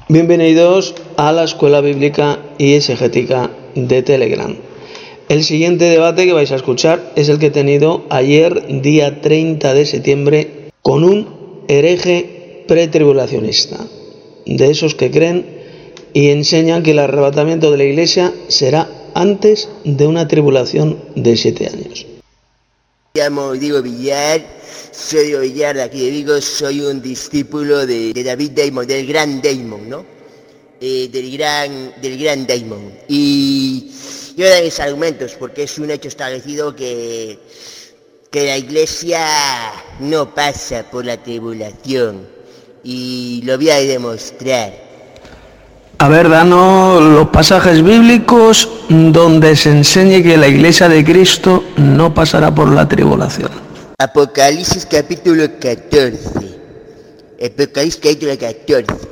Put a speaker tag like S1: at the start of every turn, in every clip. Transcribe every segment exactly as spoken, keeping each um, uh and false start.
S1: Bienvenidos a la Escuela Bíblica y Exegética de Telegram. El siguiente debate que vais a escuchar es el que he tenido ayer, día treinta de septiembre, con un hereje pretribulacionista, de esos que creen y enseñan que el arrebatamiento de la Iglesia será antes de una tribulación de siete años.
S2: Me llamo Diego Villar, soy Diego Villar de aquí de Vigo, soy un discípulo de, de David Damon, del gran Damon, ¿no? Eh, del gran del gran Damon. Y yo voy a dar mis argumentos, porque es un hecho establecido que, que la Iglesia no pasa por la tribulación, y lo voy a demostrar.
S1: A ver, danos los pasajes bíblicos donde se enseñe que la Iglesia de Cristo no pasará por la tribulación.
S2: Apocalipsis capítulo catorce. Apocalipsis capítulo catorce.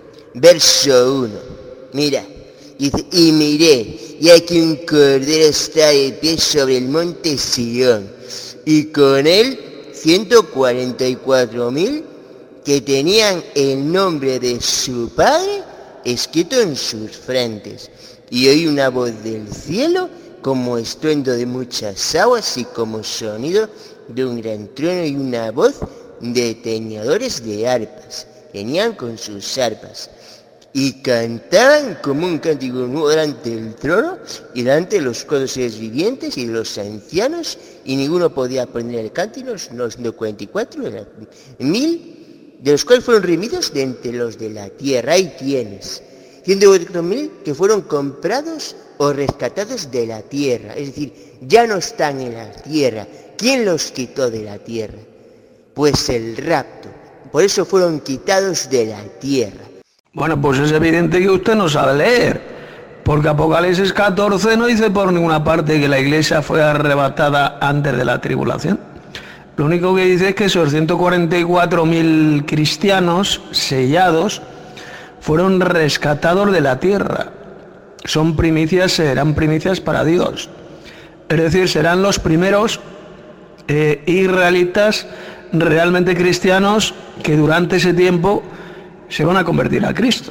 S2: Verso uno. Mira. Dice, y miré, y aquí un cordero está de pie sobre el monte Sion, y con él ciento cuarenta y cuatro mil que tenían el nombre de su Padre escrito en sus frentes. Y oí una voz del cielo como estruendo de muchas aguas y como sonido de un gran trueno, y una voz de tañedores de arpas. Venían con sus arpas y cantaban como un cántico nuevo delante del trono y delante de los cuatro seres vivientes y de los ancianos, y ninguno podía aprender el cántico, los cuarenta y cuatro mil, de los cuales fueron redimidos de entre los de la tierra. Ahí tienes, ciento cuarenta y cuatro mil que fueron comprados o rescatados de la tierra, es decir, ya no están en la tierra. ¿Quién los quitó de la tierra? Pues el rapto. Por eso fueron quitados de la tierra.
S1: Bueno, pues es evidente que usted no sabe leer, porque Apocalipsis catorce no dice por ninguna parte que la Iglesia fue arrebatada antes de la tribulación. Lo único que dice es que esos ciento cuarenta y cuatro mil cristianos sellados fueron rescatados de la tierra. Son primicias, serán primicias para Dios. Es decir, serán los primeros eh, israelitas realmente cristianos que durante ese tiempo se van a convertir a Cristo.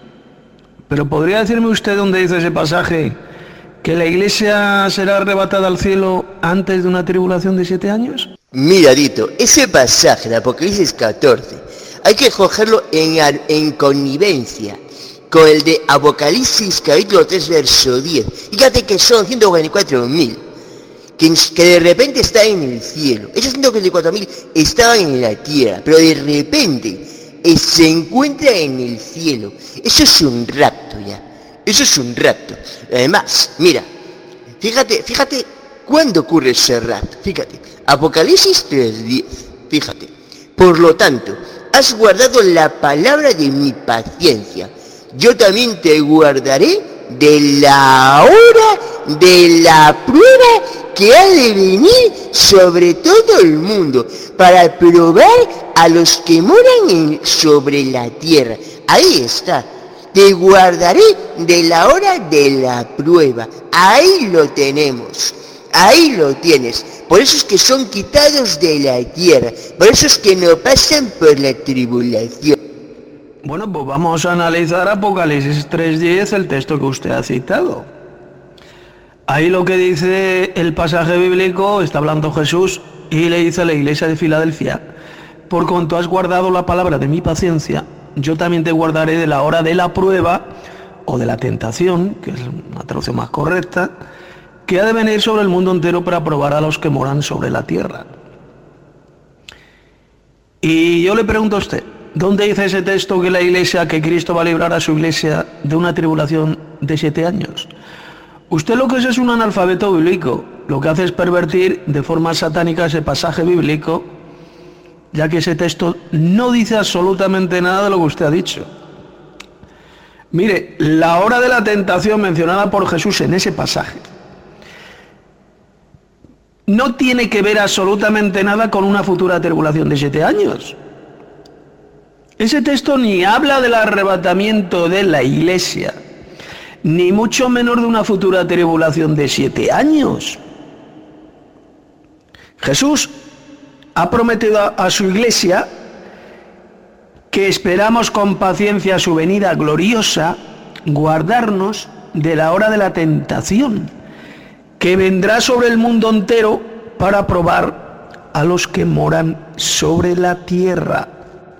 S1: Pero ¿podría decirme usted dónde dice ese pasaje que la Iglesia será arrebatada al cielo antes de una tribulación de siete años?
S2: Mira, Dito, ese pasaje de Apocalipsis catorce hay que cogerlo en, en connivencia con el de Apocalipsis capítulo tres verso diez. Fíjate que son ciento cuarenta y cuatro mil que, que de repente están en el cielo. Esos ciento cuarenta y cuatro mil estaban en la tierra, pero de repente eh, se encuentran en el cielo. Eso es un rapto ya. Eso es un rapto. Además, mira, fíjate, fíjate cuándo ocurre ese rapto. Fíjate, Apocalipsis tres diez. Fíjate. Por lo tanto, has guardado la palabra de mi paciencia. Yo también te guardaré de la hora de la prueba que ha de venir sobre todo el mundo, para probar a los que moran en, sobre la tierra. Ahí está. Te guardaré de la hora de la prueba. Ahí lo tenemos. Ahí lo tienes. Por eso es que son quitados de la tierra. Por eso es que no pasan por la tribulación.
S1: Bueno, pues vamos a analizar Apocalipsis tres diez, el texto que usted ha citado. Ahí lo que dice el pasaje bíblico, está hablando Jesús y le dice a la iglesia de Filadelfia: por cuanto has guardado la palabra de mi paciencia, yo también te guardaré de la hora de la prueba o de la tentación, que es una traducción más correcta, que ha de venir sobre el mundo entero para probar a los que moran sobre la tierra. Y yo le pregunto a usted, ¿dónde dice ese texto que la iglesia, que Cristo va a librar a su iglesia de una tribulación de siete años? Usted lo que es es un analfabeto bíblico, lo que hace es pervertir de forma satánica ese pasaje bíblico, ya que ese texto no dice absolutamente nada de lo que usted ha dicho. Mire, la hora de la tentación mencionada por Jesús en ese pasaje no tiene que ver absolutamente nada con una futura tribulación de siete años. Ese texto ni habla del arrebatamiento de la iglesia, ni mucho menos de una futura tribulación de siete años. Jesús ha prometido a, a su iglesia que esperamos con paciencia su venida gloriosa, guardarnos de la hora de la tentación, que vendrá sobre el mundo entero para probar a los que moran sobre la tierra.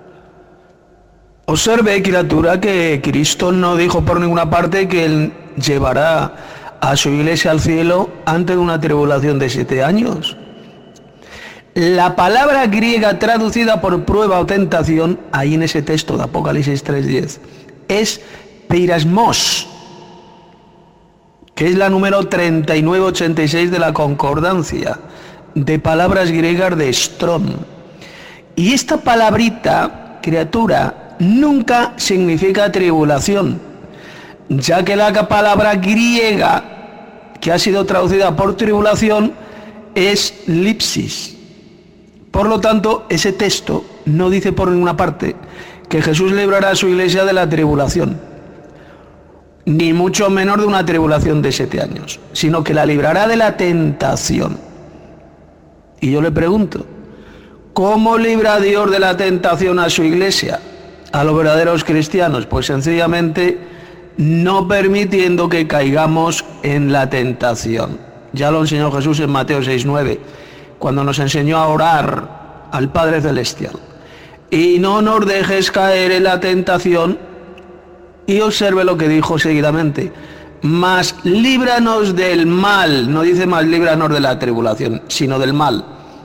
S1: Observe, criatura, que Cristo no dijo por ninguna parte que Él llevará a su iglesia al cielo antes de una tribulación de siete años. La palabra griega traducida por prueba o tentación, ahí en ese texto de Apocalipsis tres diez, es peirasmos, que es la número treinta y nueve ochenta y seis de la concordancia de palabras griegas de Strong. Y esta palabrita, criatura, nunca significa tribulación, ya que la palabra griega que ha sido traducida por tribulación es lipsis. Por lo tanto, ese texto no dice por ninguna parte que Jesús librará a su iglesia de la tribulación, ni mucho menos de una tribulación de siete años, sino que la librará de la tentación. Y yo le pregunto, ¿cómo libra Dios de la tentación a su iglesia, a los verdaderos cristianos? Pues sencillamente no permitiendo que caigamos en la tentación. Ya lo enseñó Jesús en Mateo seis nueve, cuando nos enseñó a orar al Padre Celestial. Y no nos dejes caer en la tentación. Y observe lo que dijo seguidamente: mas líbranos del mal. No dice más líbranos de la tribulación, sino del mal.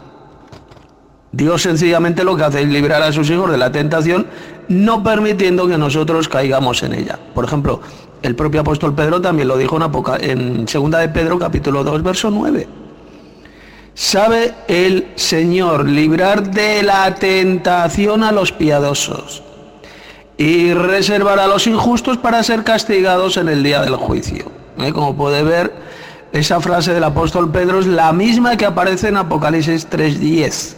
S1: Dios sencillamente lo que hace es librar a sus hijos de la tentación, no permitiendo que nosotros caigamos en ella. Por ejemplo, el propio apóstol Pedro también lo dijo en, Apoca- en segunda de Pedro, capítulo dos, verso nueve. Sabe el Señor librar de la tentación a los piadosos y reservar a los injustos para ser castigados en el día del juicio. ¿Eh? Como puede ver, esa frase del apóstol Pedro es la misma que aparece en Apocalipsis tres diez.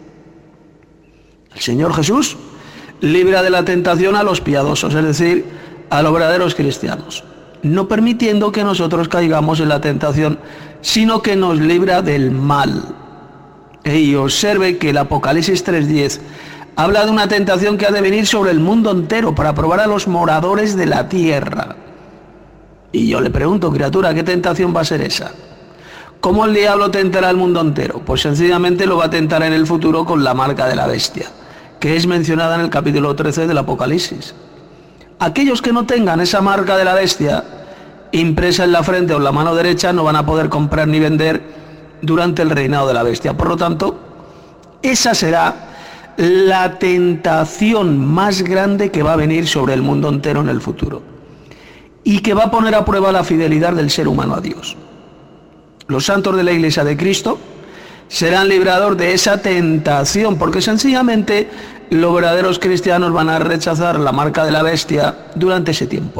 S1: El Señor Jesús libra de la tentación a los piadosos, es decir, a los verdaderos cristianos, no permitiendo que nosotros caigamos en la tentación, sino que nos libra del mal. Y observe que el Apocalipsis tres diez habla de una tentación que ha de venir sobre el mundo entero para probar a los moradores de la tierra. Y yo le pregunto, criatura, ¿qué tentación va a ser esa? ¿Cómo el diablo tentará al mundo entero? Pues sencillamente lo va a tentar en el futuro con la marca de la bestia, que es mencionada en el capítulo trece del Apocalipsis. Aquellos que no tengan esa marca de la bestia impresa en la frente o en la mano derecha no van a poder comprar ni vender durante el reinado de la bestia. Por lo tanto, esa será la tentación más grande que va a venir sobre el mundo entero en el futuro y que va a poner a prueba la fidelidad del ser humano a Dios. Los santos de la Iglesia de Cristo serán librados de esa tentación, porque sencillamente los verdaderos cristianos van a rechazar la marca de la bestia durante ese tiempo,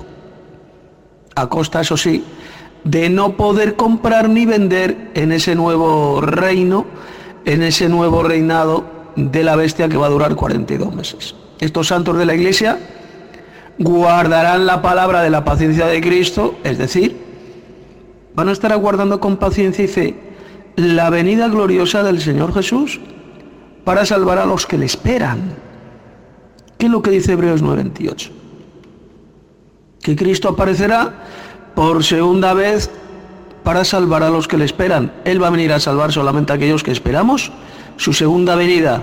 S1: a costa, eso sí, de no poder comprar ni vender en ese nuevo reino, en ese nuevo reinado de la bestia que va a durar cuarenta y dos meses. Estos santos de la Iglesia guardarán la palabra de la paciencia de Cristo, es decir, van a estar aguardando con paciencia y fe la venida gloriosa del Señor Jesús para salvar a los que le esperan. ¿Qué es lo que dice Hebreos nueve veintiocho? Que Cristo aparecerá por segunda vez para salvar a los que le esperan. Él va a venir a salvar solamente a aquellos que esperamos su segunda venida.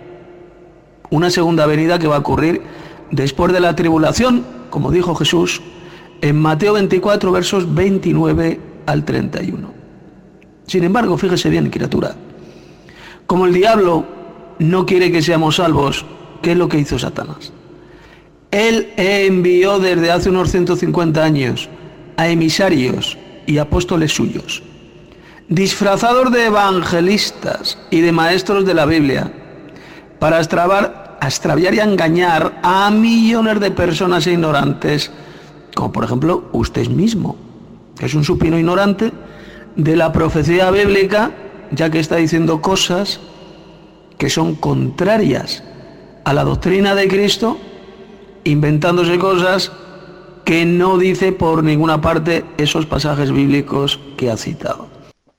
S1: Una segunda venida que va a ocurrir después de la tribulación, como dijo Jesús en Mateo veinticuatro, versos veintinueve al treinta y uno. Sin embargo, fíjese bien, criatura, como el diablo no quiere que seamos salvos, ¿qué es lo que hizo Satanás? Él envió desde hace unos ciento cincuenta años a emisarios y apóstoles suyos, disfrazados de evangelistas y de maestros de la Biblia, para extravar, extraviar y engañar a millones de personas ignorantes, como por ejemplo usted mismo, que es un supino ignorante de la profecía bíblica, ya que está diciendo cosas que son contrarias a la doctrina de Cristo, inventándose cosas que no dice por ninguna parte esos pasajes bíblicos que ha citado.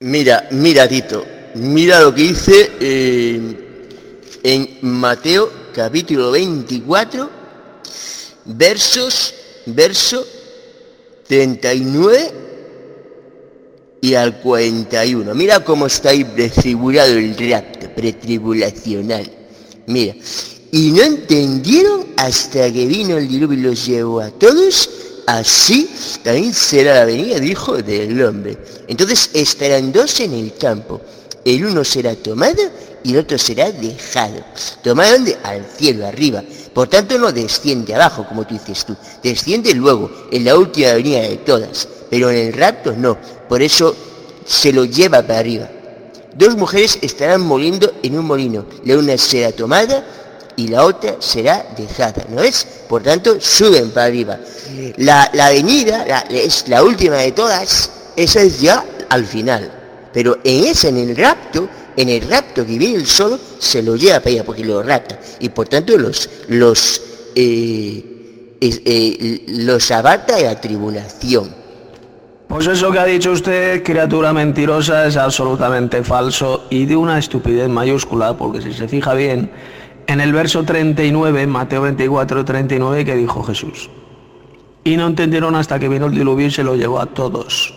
S2: Mira, mira Tito, mira lo que dice eh, en Mateo capítulo veinticuatro, versos, verso treinta y nueve y al cuarenta y uno. Mira cómo está ahí prefigurado el rapto pretribulacional. Mira, y no entendieron hasta que vino el diluvio y los llevó a todos. Así también será la venida del Hijo del Hombre. Entonces estarán dos en el campo. El uno será tomado y el otro será dejado. ¿Tomado dónde? Al cielo, arriba. Por tanto no desciende abajo, como tú dices tú. Desciende luego, en la última venida de todas. Pero en el rapto no. Por eso se lo lleva para arriba. Dos mujeres estarán moliendo en un molino. La una será tomada y la otra será dejada, ¿no ves? Por tanto, suben para arriba. La, la venida, la, es la última de todas, esa es ya al final. Pero en ese, en el rapto, en el rapto que viene el solo, se lo lleva para allá, porque lo rapta. Y por tanto los, los, eh, eh, eh, los aparta de la tribulación.
S1: Pues eso que ha dicho usted, criatura mentirosa, es absolutamente falso y de una estupidez mayúscula, porque si se fija bien, en el verso treinta y nueve, Mateo veinticuatro, treinta y nueve, que dijo Jesús: y no entendieron hasta que vino el diluvio y se lo llevó a todos.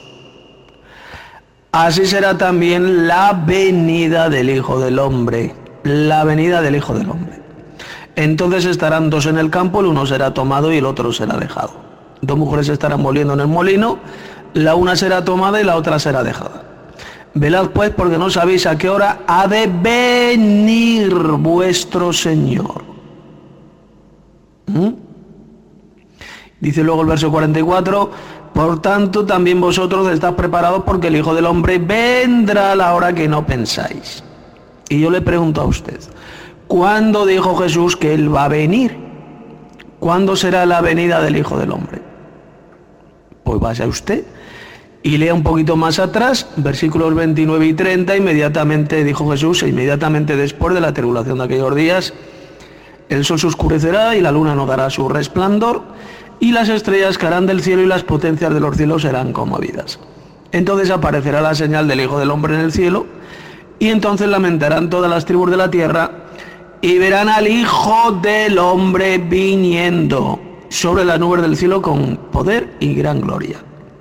S1: Así será también la venida del Hijo del Hombre, la venida del Hijo del Hombre. Entonces estarán dos en el campo, el uno será tomado y el otro será dejado. Dos mujeres estarán moliendo en el molino, la una será tomada y la otra será dejada. Velad pues, porque no sabéis a qué hora ha de venir vuestro Señor. ¿Mm? Dice luego el verso cuarenta y cuatro: por tanto también vosotros estáis preparados, porque el Hijo del Hombre vendrá a la hora que no pensáis. Y yo le pregunto a usted, ¿cuándo dijo Jesús que Él va a venir? ¿Cuándo será la venida del Hijo del Hombre? Pues vaya a usted y lea un poquito más atrás, versículos veintinueve y treinta, inmediatamente dijo Jesús, e inmediatamente después de la tribulación de aquellos días, el sol se oscurecerá y la luna no dará su resplandor, y las estrellas caerán del cielo y las potencias de los cielos serán conmovidas. Entonces aparecerá la señal del Hijo del Hombre en el cielo, y entonces lamentarán todas las tribus de la tierra, y verán al Hijo del Hombre viniendo sobre las nubes del cielo con poder y gran gloria.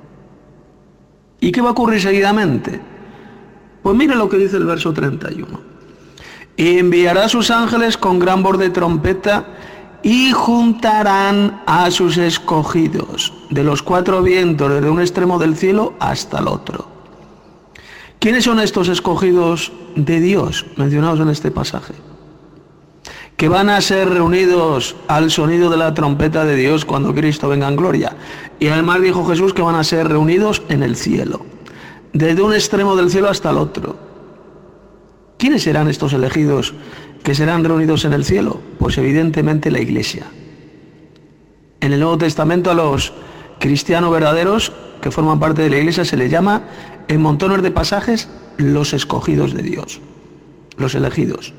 S1: ¿Y qué va a ocurrir seguidamente? Pues mire lo que dice el verso treinta y uno. Y enviará a sus ángeles con gran voz de trompeta, y juntarán a sus escogidos de los cuatro vientos, desde un extremo del cielo hasta el otro. ¿Quiénes son estos escogidos de Dios mencionados en este pasaje? Que van a ser reunidos al sonido de la trompeta de Dios cuando Cristo venga en gloria. Y además dijo Jesús que van a ser reunidos en el cielo, desde un extremo del cielo hasta el otro. ¿Quiénes serán estos elegidos que serán reunidos en el cielo? Pues evidentemente la Iglesia. En el Nuevo Testamento a los cristianos verdaderos que forman parte de la Iglesia se les llama en montones de pasajes los escogidos de Dios, los elegidos.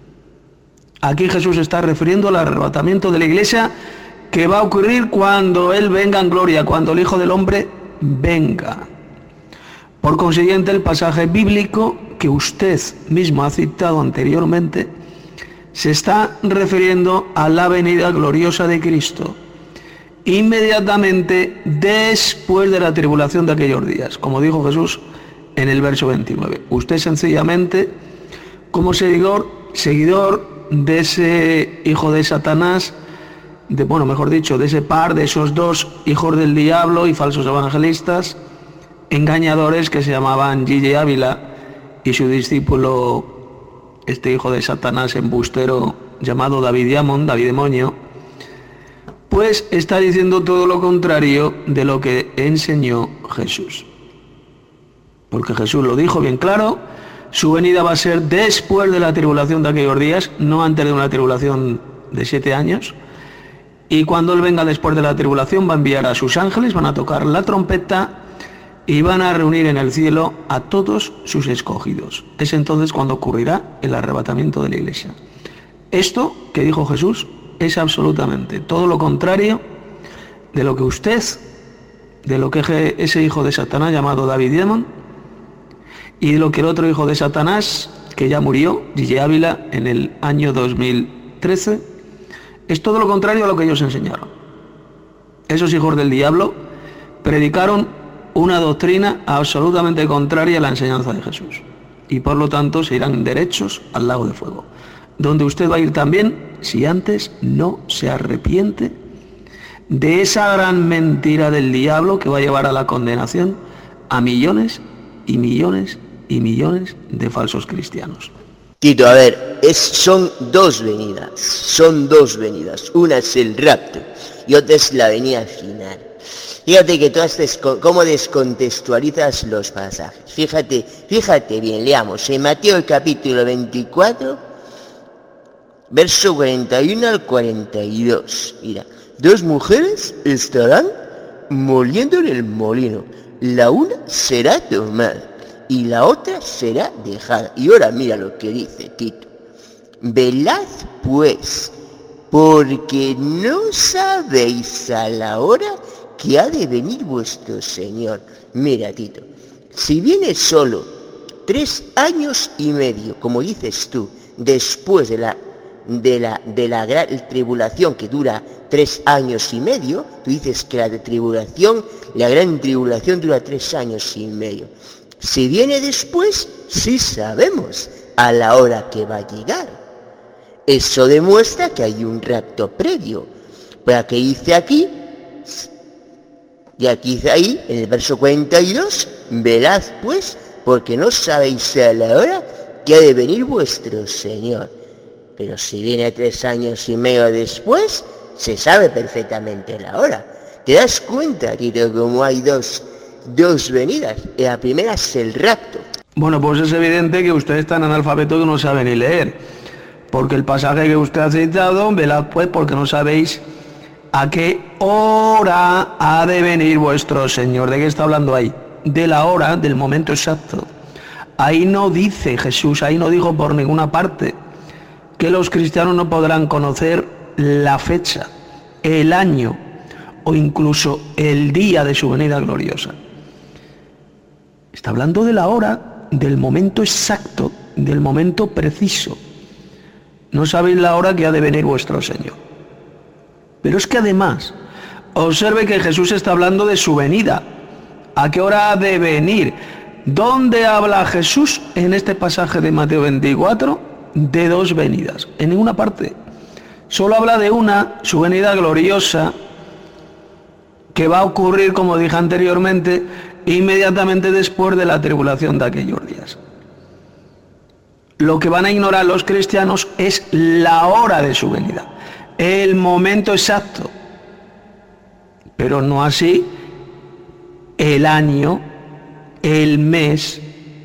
S1: Aquí Jesús está refiriendo al arrebatamiento de la Iglesia que va a ocurrir cuando Él venga en gloria, cuando el Hijo del Hombre venga. Por consiguiente, el pasaje bíblico que usted mismo ha citado anteriormente se está refiriendo a la venida gloriosa de Cristo, inmediatamente después de la tribulación de aquellos días, como dijo Jesús en el verso veintinueve. Usted sencillamente, como seguidor, seguidor de ese hijo de Satanás, de, bueno, mejor dicho, de ese par, de esos dos hijos del diablo y falsos evangelistas, engañadores que se llamaban G J Ávila y su discípulo, este hijo de Satanás embustero llamado David Diamond, David Demonio, pues está diciendo todo lo contrario de lo que enseñó Jesús. Porque Jesús lo dijo bien claro: su venida va a ser después de la tribulación de aquellos días, no antes de una tribulación de siete años. Y cuando Él venga después de la tribulación va a enviar a sus ángeles, van a tocar la trompeta y van a reunir en el cielo a todos sus escogidos. Es entonces cuando ocurrirá el arrebatamiento de la Iglesia. Esto que dijo Jesús es absolutamente todo lo contrario de lo que usted, de lo que ese hijo de Satanás llamado David Diamond, y de lo que el otro hijo de Satanás, que ya murió, G J Ávila, en el año dos mil trece, es todo lo contrario a lo que ellos enseñaron. Esos hijos del diablo predicaron una doctrina absolutamente contraria a la enseñanza de Jesús. Y por lo tanto se irán derechos al lago de fuego, donde usted va a ir también si antes no se arrepiente de esa gran mentira del diablo que va a llevar a la condenación a millones y millones y millones de falsos cristianos.
S2: Tito, a ver, es, son dos venidas, son dos venidas. Una es el rapto y otra es la venida final. Fíjate que tú haces cómo descontextualizas los pasajes. Fíjate, fíjate bien, leamos en Mateo el capítulo veinticuatro, verso cuarenta y uno al cuarenta y dos. Mira, dos mujeres estarán moliendo en el molino. La una será tomada y la otra será dejada. Y ahora mira lo que dice Tito. Velad pues, porque no sabéis a la hora que ha de venir vuestro Señor. Mira, Tito, si viene solo tres años y medio, como dices tú, después de la, de la, de la gran tribulación que dura tres años y medio, tú dices que la tribulación, la gran tribulación dura tres años y medio. Si viene después, sí sabemos a la hora que va a llegar. Eso demuestra que hay un rapto previo. Pero que dice aquí, y aquí dice ahí, en el verso cuarenta y dos, velad pues, porque no sabéis a la hora que ha de venir vuestro Señor. Pero si viene tres años y medio después, se sabe perfectamente la hora. ¿Te das cuenta, Tito, como hay dos, dos venidas? La primera es el rapto.
S1: Bueno, pues es evidente que usted es tan analfabeto que no sabe ni leer. Porque el pasaje que usted ha citado, velad pues, porque no sabéis a qué hora ha de venir vuestro Señor. ¿De qué está hablando ahí? De la hora, del momento exacto. Ahí no dice Jesús, ahí no dijo por ninguna parte que los cristianos no podrán conocer la fecha, el año o incluso el día de su venida gloriosa. Está hablando de la hora, del momento exacto, del momento preciso. No sabéis la hora que ha de venir vuestro Señor. Pero es que además, observe que Jesús está hablando de su venida. ¿A qué hora ha de venir? ¿Dónde habla Jesús en este pasaje de Mateo veinticuatro? De dos venidas. En ninguna parte. Solo habla de una, su venida gloriosa, que va a ocurrir, como dije anteriormente, inmediatamente después de la tribulación de aquellos días. Lo que van a ignorar los cristianos es la hora de su venida, el momento exacto, pero no así el año, el mes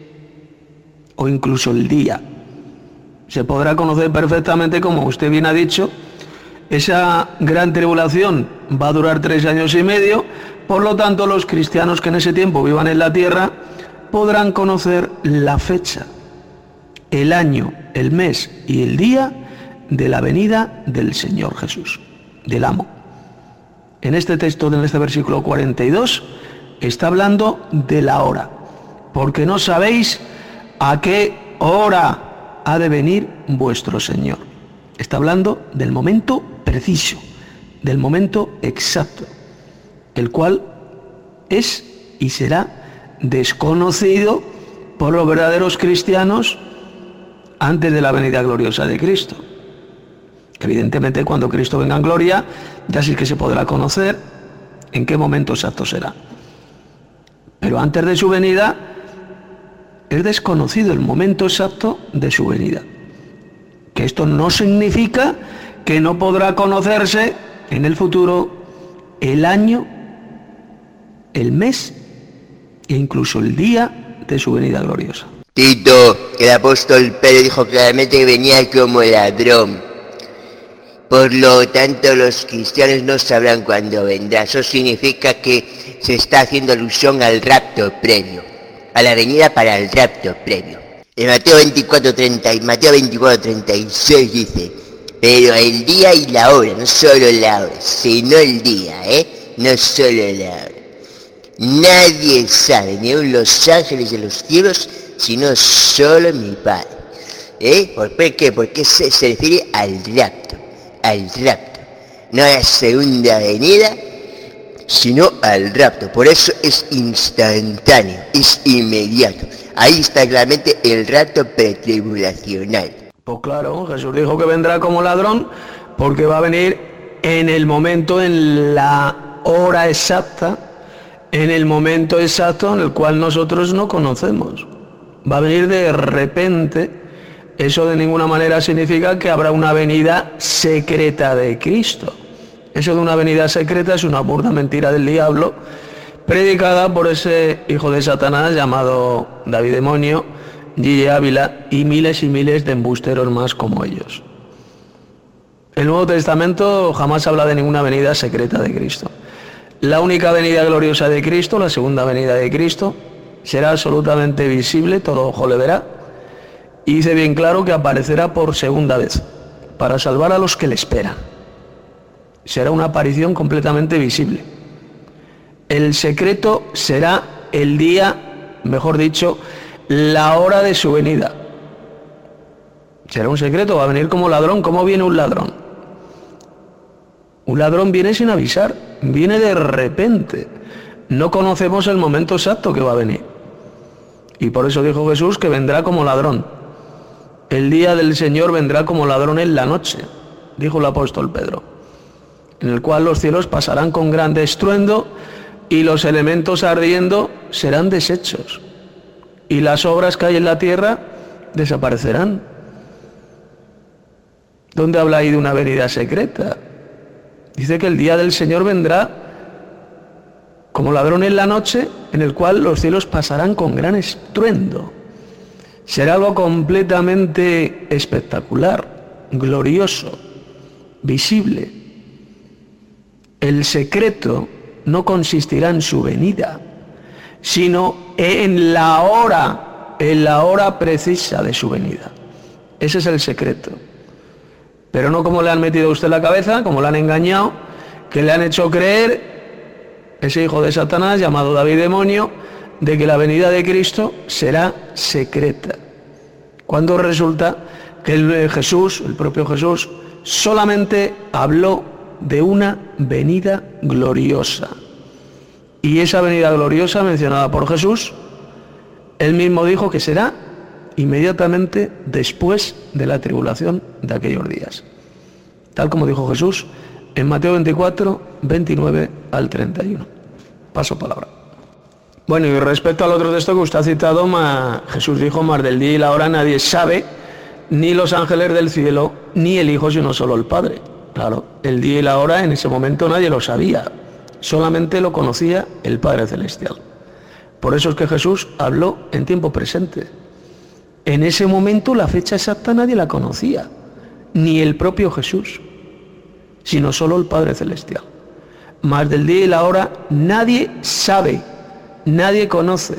S1: o incluso el día. Se podrá conocer perfectamente, como usted bien ha dicho, esa gran tribulación va a durar tres años y medio, por lo tanto los cristianos que en ese tiempo vivan en la tierra podrán conocer la fecha, el año, el mes y el día de la venida del Señor Jesús, del amo. En este texto, en este versículo cuarenta y dos, está hablando de la hora, porque no sabéis a qué hora ha de venir vuestro Señor. Está hablando del momento preciso, del momento exacto, el cual es y será desconocido por los verdaderos cristianos antes de la venida gloriosa de Cristo. Evidentemente, cuando Cristo venga en gloria, ya sí que se podrá conocer en qué momento exacto será. Pero antes de su venida, es desconocido el momento exacto de su venida. Que esto no significa que no podrá conocerse en el futuro el año, el mes e incluso el día de su venida gloriosa.
S2: Tito, el apóstol Pedro dijo claramente que venía como ladrón. Por lo tanto, los cristianos no sabrán cuándo vendrá. Eso significa que se está haciendo alusión al rapto previo, a la venida para el rapto previo. En Mateo veinticuatro, treinta, Mateo veinticuatro, treinta y seis dice, pero el día y la hora, no solo la hora, sino el día, ¿eh? No solo la hora. Nadie sabe, ni aun los ángeles de los cielos, sino solo mi Padre. ¿Eh? ¿Por qué? Porque se, se refiere al rapto. al rapto. No a la segunda venida, sino al rapto. Por eso es instantáneo, es inmediato. Ahí está claramente el rapto pretribulacional.
S1: Pues claro, Jesús dijo que vendrá como ladrón porque va a venir en el momento, en la hora exacta, en el momento exacto en el cual nosotros no conocemos. Va a venir de repente. Eso de ninguna manera significa que habrá una venida secreta de Cristo. Eso de una venida secreta es una burda mentira del diablo, predicada por ese hijo de Satanás llamado David Demonio, Gille Ávila y miles y miles de embusteros más como ellos. El Nuevo Testamento jamás habla de ninguna venida secreta de Cristo. La única venida gloriosa de Cristo, la segunda venida de Cristo, será absolutamente visible, todo ojo le verá, y dice bien claro que aparecerá por segunda vez, para salvar a los que le esperan. Será una aparición completamente visible. El secreto será el día, mejor dicho, la hora de su venida. Será un secreto, va a venir como ladrón. ¿Cómo viene un ladrón? Un ladrón viene sin avisar, viene de repente. No conocemos el momento exacto que va a venir. Y por eso dijo Jesús que vendrá como ladrón. El día del Señor vendrá como ladrón en la noche, dijo el apóstol Pedro, en el cual los cielos pasarán con grande estruendo y los elementos ardiendo serán deshechos y las obras que hay en la tierra desaparecerán. ¿Dónde habla ahí de una venida secreta? Dice que el día del Señor vendrá como ladrón en la noche, en el cual los cielos pasarán con gran estruendo. Será algo completamente espectacular, glorioso, visible. El secreto no consistirá en su venida, sino en la hora, en la hora precisa de su venida. Ese es el secreto. Pero no como le han metido a usted en la cabeza, como le han engañado, que le han hecho creer, ese hijo de Satanás llamado David Demonio, de que la venida de Cristo será secreta. Cuando resulta que el Jesús, el propio Jesús, solamente habló de una venida gloriosa. Y esa venida gloriosa mencionada por Jesús, él mismo dijo que será inmediatamente después de la tribulación de aquellos días. Tal como dijo Jesús en Mateo veinticuatro, veintinueve al treinta y uno. Paso palabra. Bueno, y respecto al otro texto que usted ha citado, ma, Jesús dijo, más del día y la hora nadie sabe, ni los ángeles del cielo, ni el Hijo, sino solo el Padre. Claro, el día y la hora en ese momento nadie lo sabía, solamente lo conocía el Padre Celestial. Por eso es que Jesús habló en tiempo presente. En ese momento la fecha exacta nadie la conocía, ni el propio Jesús, sino solo el Padre Celestial. Más del día y la hora nadie sabe, nadie conoce.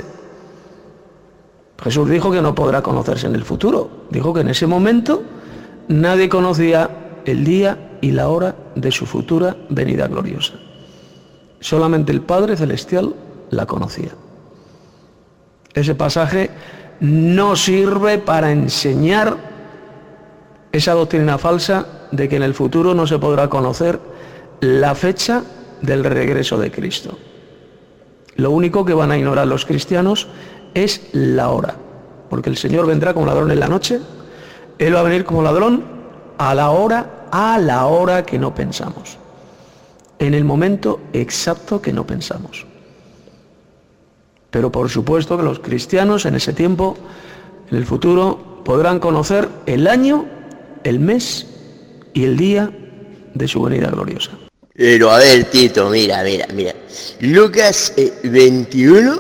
S1: Jesús dijo que no podrá conocerse en el futuro. Dijo que en ese momento nadie conocía el día y la hora de su futura venida gloriosa. Solamente el Padre Celestial la conocía. Ese pasaje no sirve para enseñar esa doctrina falsa de que en el futuro no se podrá conocer la fecha del regreso de Cristo. Lo único que van a ignorar los cristianos es la hora, porque el Señor vendrá como ladrón en la noche. Él va a venir como ladrón a la hora, a la hora que no pensamos, en el momento exacto que no pensamos. Pero por supuesto que los cristianos en ese tiempo, en el futuro, podrán conocer el año, el mes y el día de su venida gloriosa.
S2: Pero a ver, Tito, mira, mira, mira. Lucas eh, veintiuno,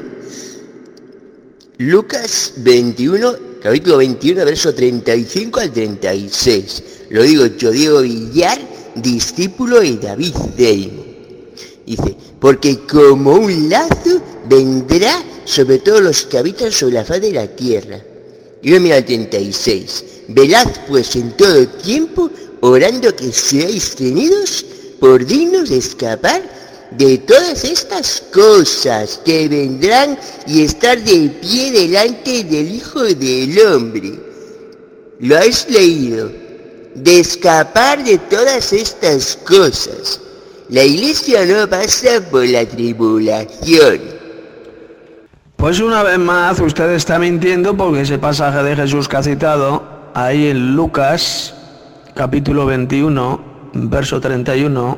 S2: Lucas veintiuno, capítulo veintiuno, verso treinta y cinco al treinta y seis. Lo digo yo, Diego Villar, discípulo de David Deimo. Dice, porque como un lazo vendrá sobre todos los que habitan sobre la faz de la tierra. Y luego mira el treinta y seis. Velad pues en todo tiempo, orando que seáis tenidos por dignos de escapar de todas estas cosas que vendrán y estar de pie delante del Hijo del Hombre. ¿Lo has leído? de escapar de todas estas cosas. La iglesia no pasa por la tribulación.
S1: Pues una vez más usted está mintiendo, porque ese pasaje de Jesús que ha citado ahí en Lucas capítulo veintiuno, verso treinta y uno,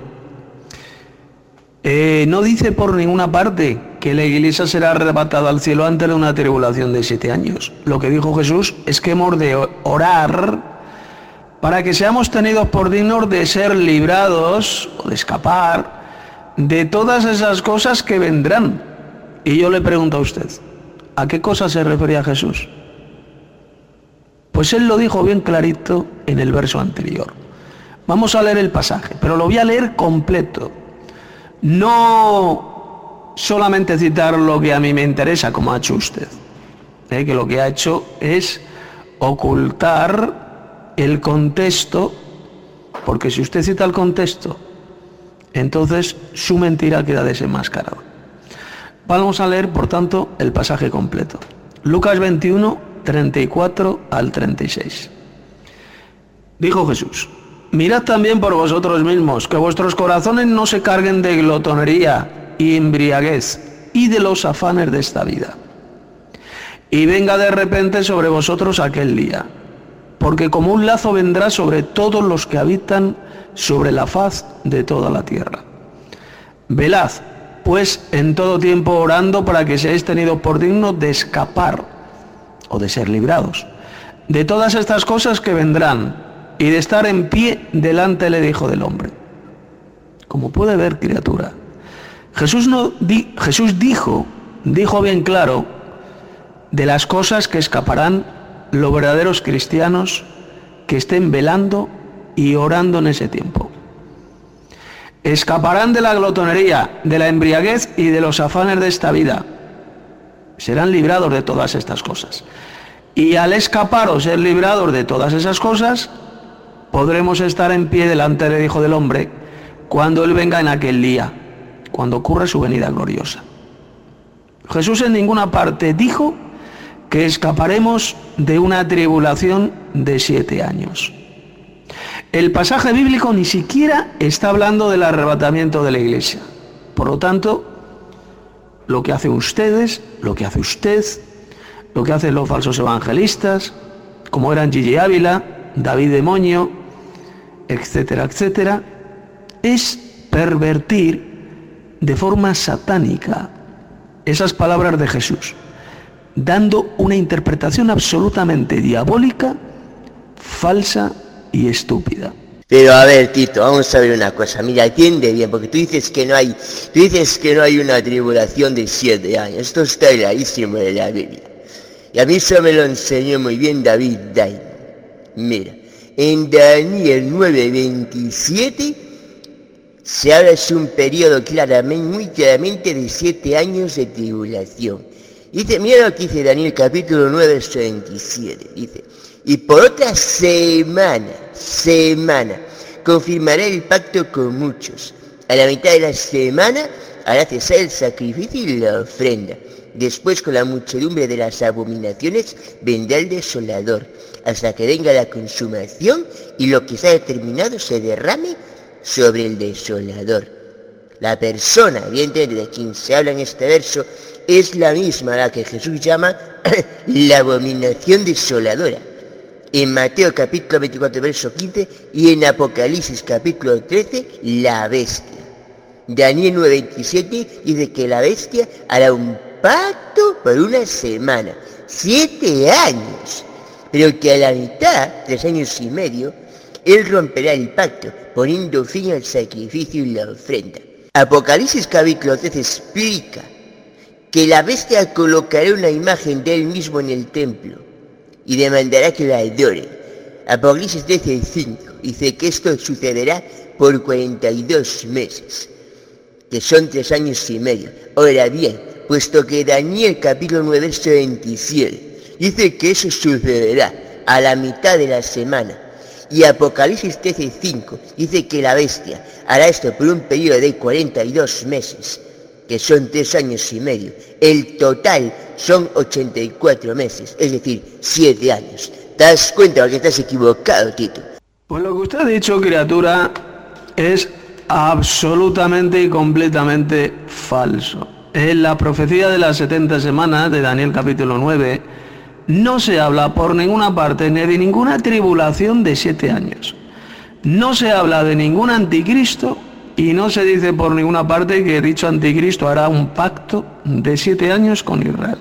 S1: eh, no dice por ninguna parte que la iglesia será arrebatada al cielo antes de una tribulación de siete años. Lo que dijo Jesús es que hemos de orar para que seamos tenidos por dignos de ser librados o de escapar de todas esas cosas que vendrán. Y yo le pregunto a usted, ¿a qué cosa se refería Jesús? Pues él lo dijo bien clarito en el verso anterior. Vamos a leer el pasaje, pero lo voy a leer completo. No solamente citar lo que a mí me interesa, como ha hecho usted, ¿eh? Que lo que ha hecho es ocultar el contexto, porque si usted cita el contexto, entonces su mentira queda desenmascarada. Vamos a leer, por tanto, el pasaje completo. Lucas veintiuno, treinta y cuatro al treinta y seis. Dijo Jesús: mirad también por vosotros mismos, que vuestros corazones no se carguen de glotonería y embriaguez y de los afanes de esta vida. Y venga de repente sobre vosotros aquel día, porque como un lazo vendrá sobre todos los que habitan sobre la faz de toda la tierra. Velad, pues, en todo tiempo orando para que seáis tenidos por dignos de escapar, o de ser librados, de todas estas cosas que vendrán, y de estar en pie delante del Hijo del Hombre. Como puede ver, criatura, Jesús, no di, Jesús dijo, dijo bien claro, de las cosas que escaparán los verdaderos cristianos que estén velando y orando en ese tiempo. Escaparán de la glotonería, de la embriaguez y de los afanes de esta vida. Serán librados de todas estas cosas. Y al escapar o ser librados de todas esas cosas, podremos estar en pie delante del Hijo del Hombre cuando Él venga en aquel día, cuando ocurra su venida gloriosa. Jesús en ninguna parte dijo que escaparemos de una tribulación de siete años. El pasaje bíblico ni siquiera está hablando del arrebatamiento de la iglesia. Por lo tanto, lo que hacen ustedes, lo que hace usted, lo que hacen los falsos evangelistas, como eran Gigi Ávila, David de Moño, etcétera, etcétera, es pervertir de forma satánica esas palabras de Jesús, dando una interpretación absolutamente diabólica, falsa y estúpida.
S2: Pero a ver, Tito, vamos a ver una cosa. Mira, atiende bien, porque tú dices que no hay, tú dices que no hay una tribulación de siete años. Esto está clarísimo de la Biblia. Y a mí eso me lo enseñó muy bien David Dain. Mira, en Daniel nueve veintisiete se habla de un periodo claramente, muy claramente de siete años de tribulación. Dice, mira lo que dice Daniel capítulo nueve, verso veintisiete. Dice, y por otra semana, semana, confirmaré el pacto con muchos. A la mitad de la semana hará cesar el sacrificio y la ofrenda. Después, con la muchedumbre de las abominaciones, vendrá el desolador, hasta que venga la consumación y lo que se ha determinado se derrame sobre el desolador. La persona, evidentemente, de quien se habla en este verso, es la misma a la que Jesús llama la abominación desoladora. En Mateo capítulo veinticuatro, verso quince, y en Apocalipsis capítulo trece, la bestia. Daniel nueve veintisiete dice que la bestia hará un pacto por una semana, siete años, pero que a la mitad, tres años y medio, él romperá el pacto, poniendo fin al sacrificio y la ofrenda. Apocalipsis capítulo trece explica que la bestia colocará una imagen de él mismo en el templo y demandará que la adoren. Apocalipsis trece cinco dice que esto sucederá por cuarenta y dos meses, que son tres años y medio. Ahora bien, puesto que Daniel capítulo nueve, verso veintisiete dice que eso sucederá a la mitad de la semana, y Apocalipsis trece cinco dice que la bestia hará esto por un periodo de cuarenta y dos meses, que son tres años y medio. El total son ochenta y cuatro meses, es decir, siete años. ¿Te das cuenta de que estás equivocado, Tito?
S1: Pues lo que usted ha dicho, criatura, es absolutamente y completamente falso. En la profecía de las setenta semanas de Daniel capítulo nueve no se habla por ninguna parte ni de ninguna tribulación de siete años. No se habla de ningún anticristo y no se dice por ninguna parte que dicho anticristo hará un pacto de siete años con Israel.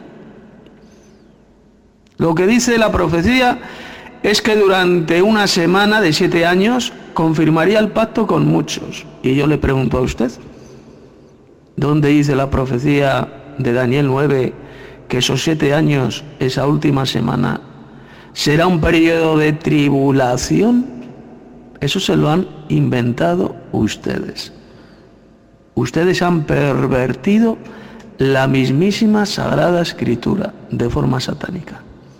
S1: Lo que dice la profecía es que durante una semana de siete años confirmaría el pacto con muchos. Y yo le pregunto a usted, ¿dónde dice la profecía de Daniel nueve que esos siete años, esa última semana, será un periodo de tribulación? Eso se lo han inventado ustedes. Ustedes han pervertido la mismísima Sagrada Escritura de forma satánica.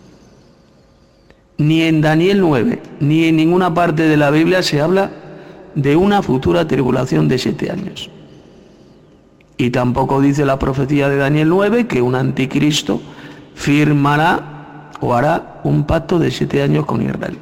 S1: Ni en Daniel nueve, ni en ninguna parte de la Biblia se habla de una futura tribulación de siete años. Y tampoco dice la profecía de Daniel nueve que un anticristo firmará o hará un pacto de siete años con Israel.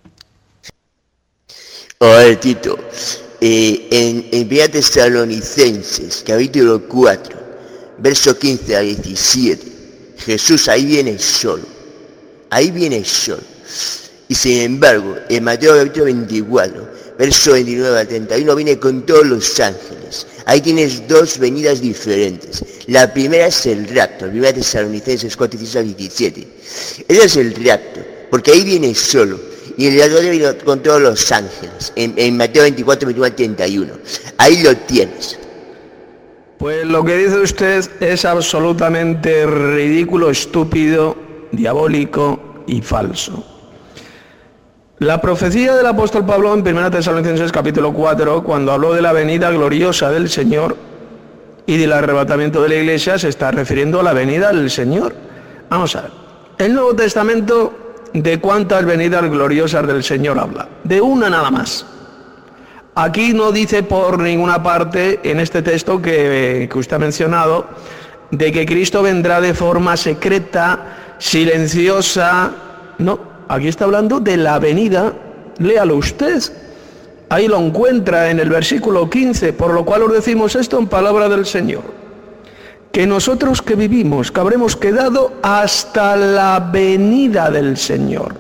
S2: Ahora, Tito, eh, en, en Primera Tesalonicenses, capítulo cuatro, verso quince a diecisiete, Jesús ahí viene solo, ahí viene solo. Y sin embargo, en Mateo capítulo veinticuatro, verso veintinueve al treinta y uno, viene con todos los ángeles. Ahí tienes dos venidas diferentes. La primera es el rapto, Primera Tesalonicenses cuatro, dieciséis al diecisiete. Ese es el rapto, porque ahí viene solo. Y el otro viene con todos los ángeles, en, en Mateo veinticuatro, veintinueve al treinta y uno. Ahí lo tienes.
S1: Pues lo que dice usted es absolutamente ridículo, estúpido, diabólico y falso. La profecía del apóstol Pablo en Primera Tesalonicenses capítulo cuatro, cuando habló de la venida gloriosa del Señor y del arrebatamiento de la iglesia, se está refiriendo a la venida del Señor. Vamos a ver, el Nuevo Testamento, ¿de cuántas venidas gloriosas del Señor habla? De una nada más. Aquí no dice por ninguna parte en este texto que, que usted ha mencionado de que Cristo vendrá de forma secreta, silenciosa. No, aquí está hablando de la venida. Léalo usted. Ahí lo encuentra en el versículo quince, por lo cual os decimos esto en palabra del Señor, que nosotros que vivimos, que habremos quedado hasta la venida del Señor,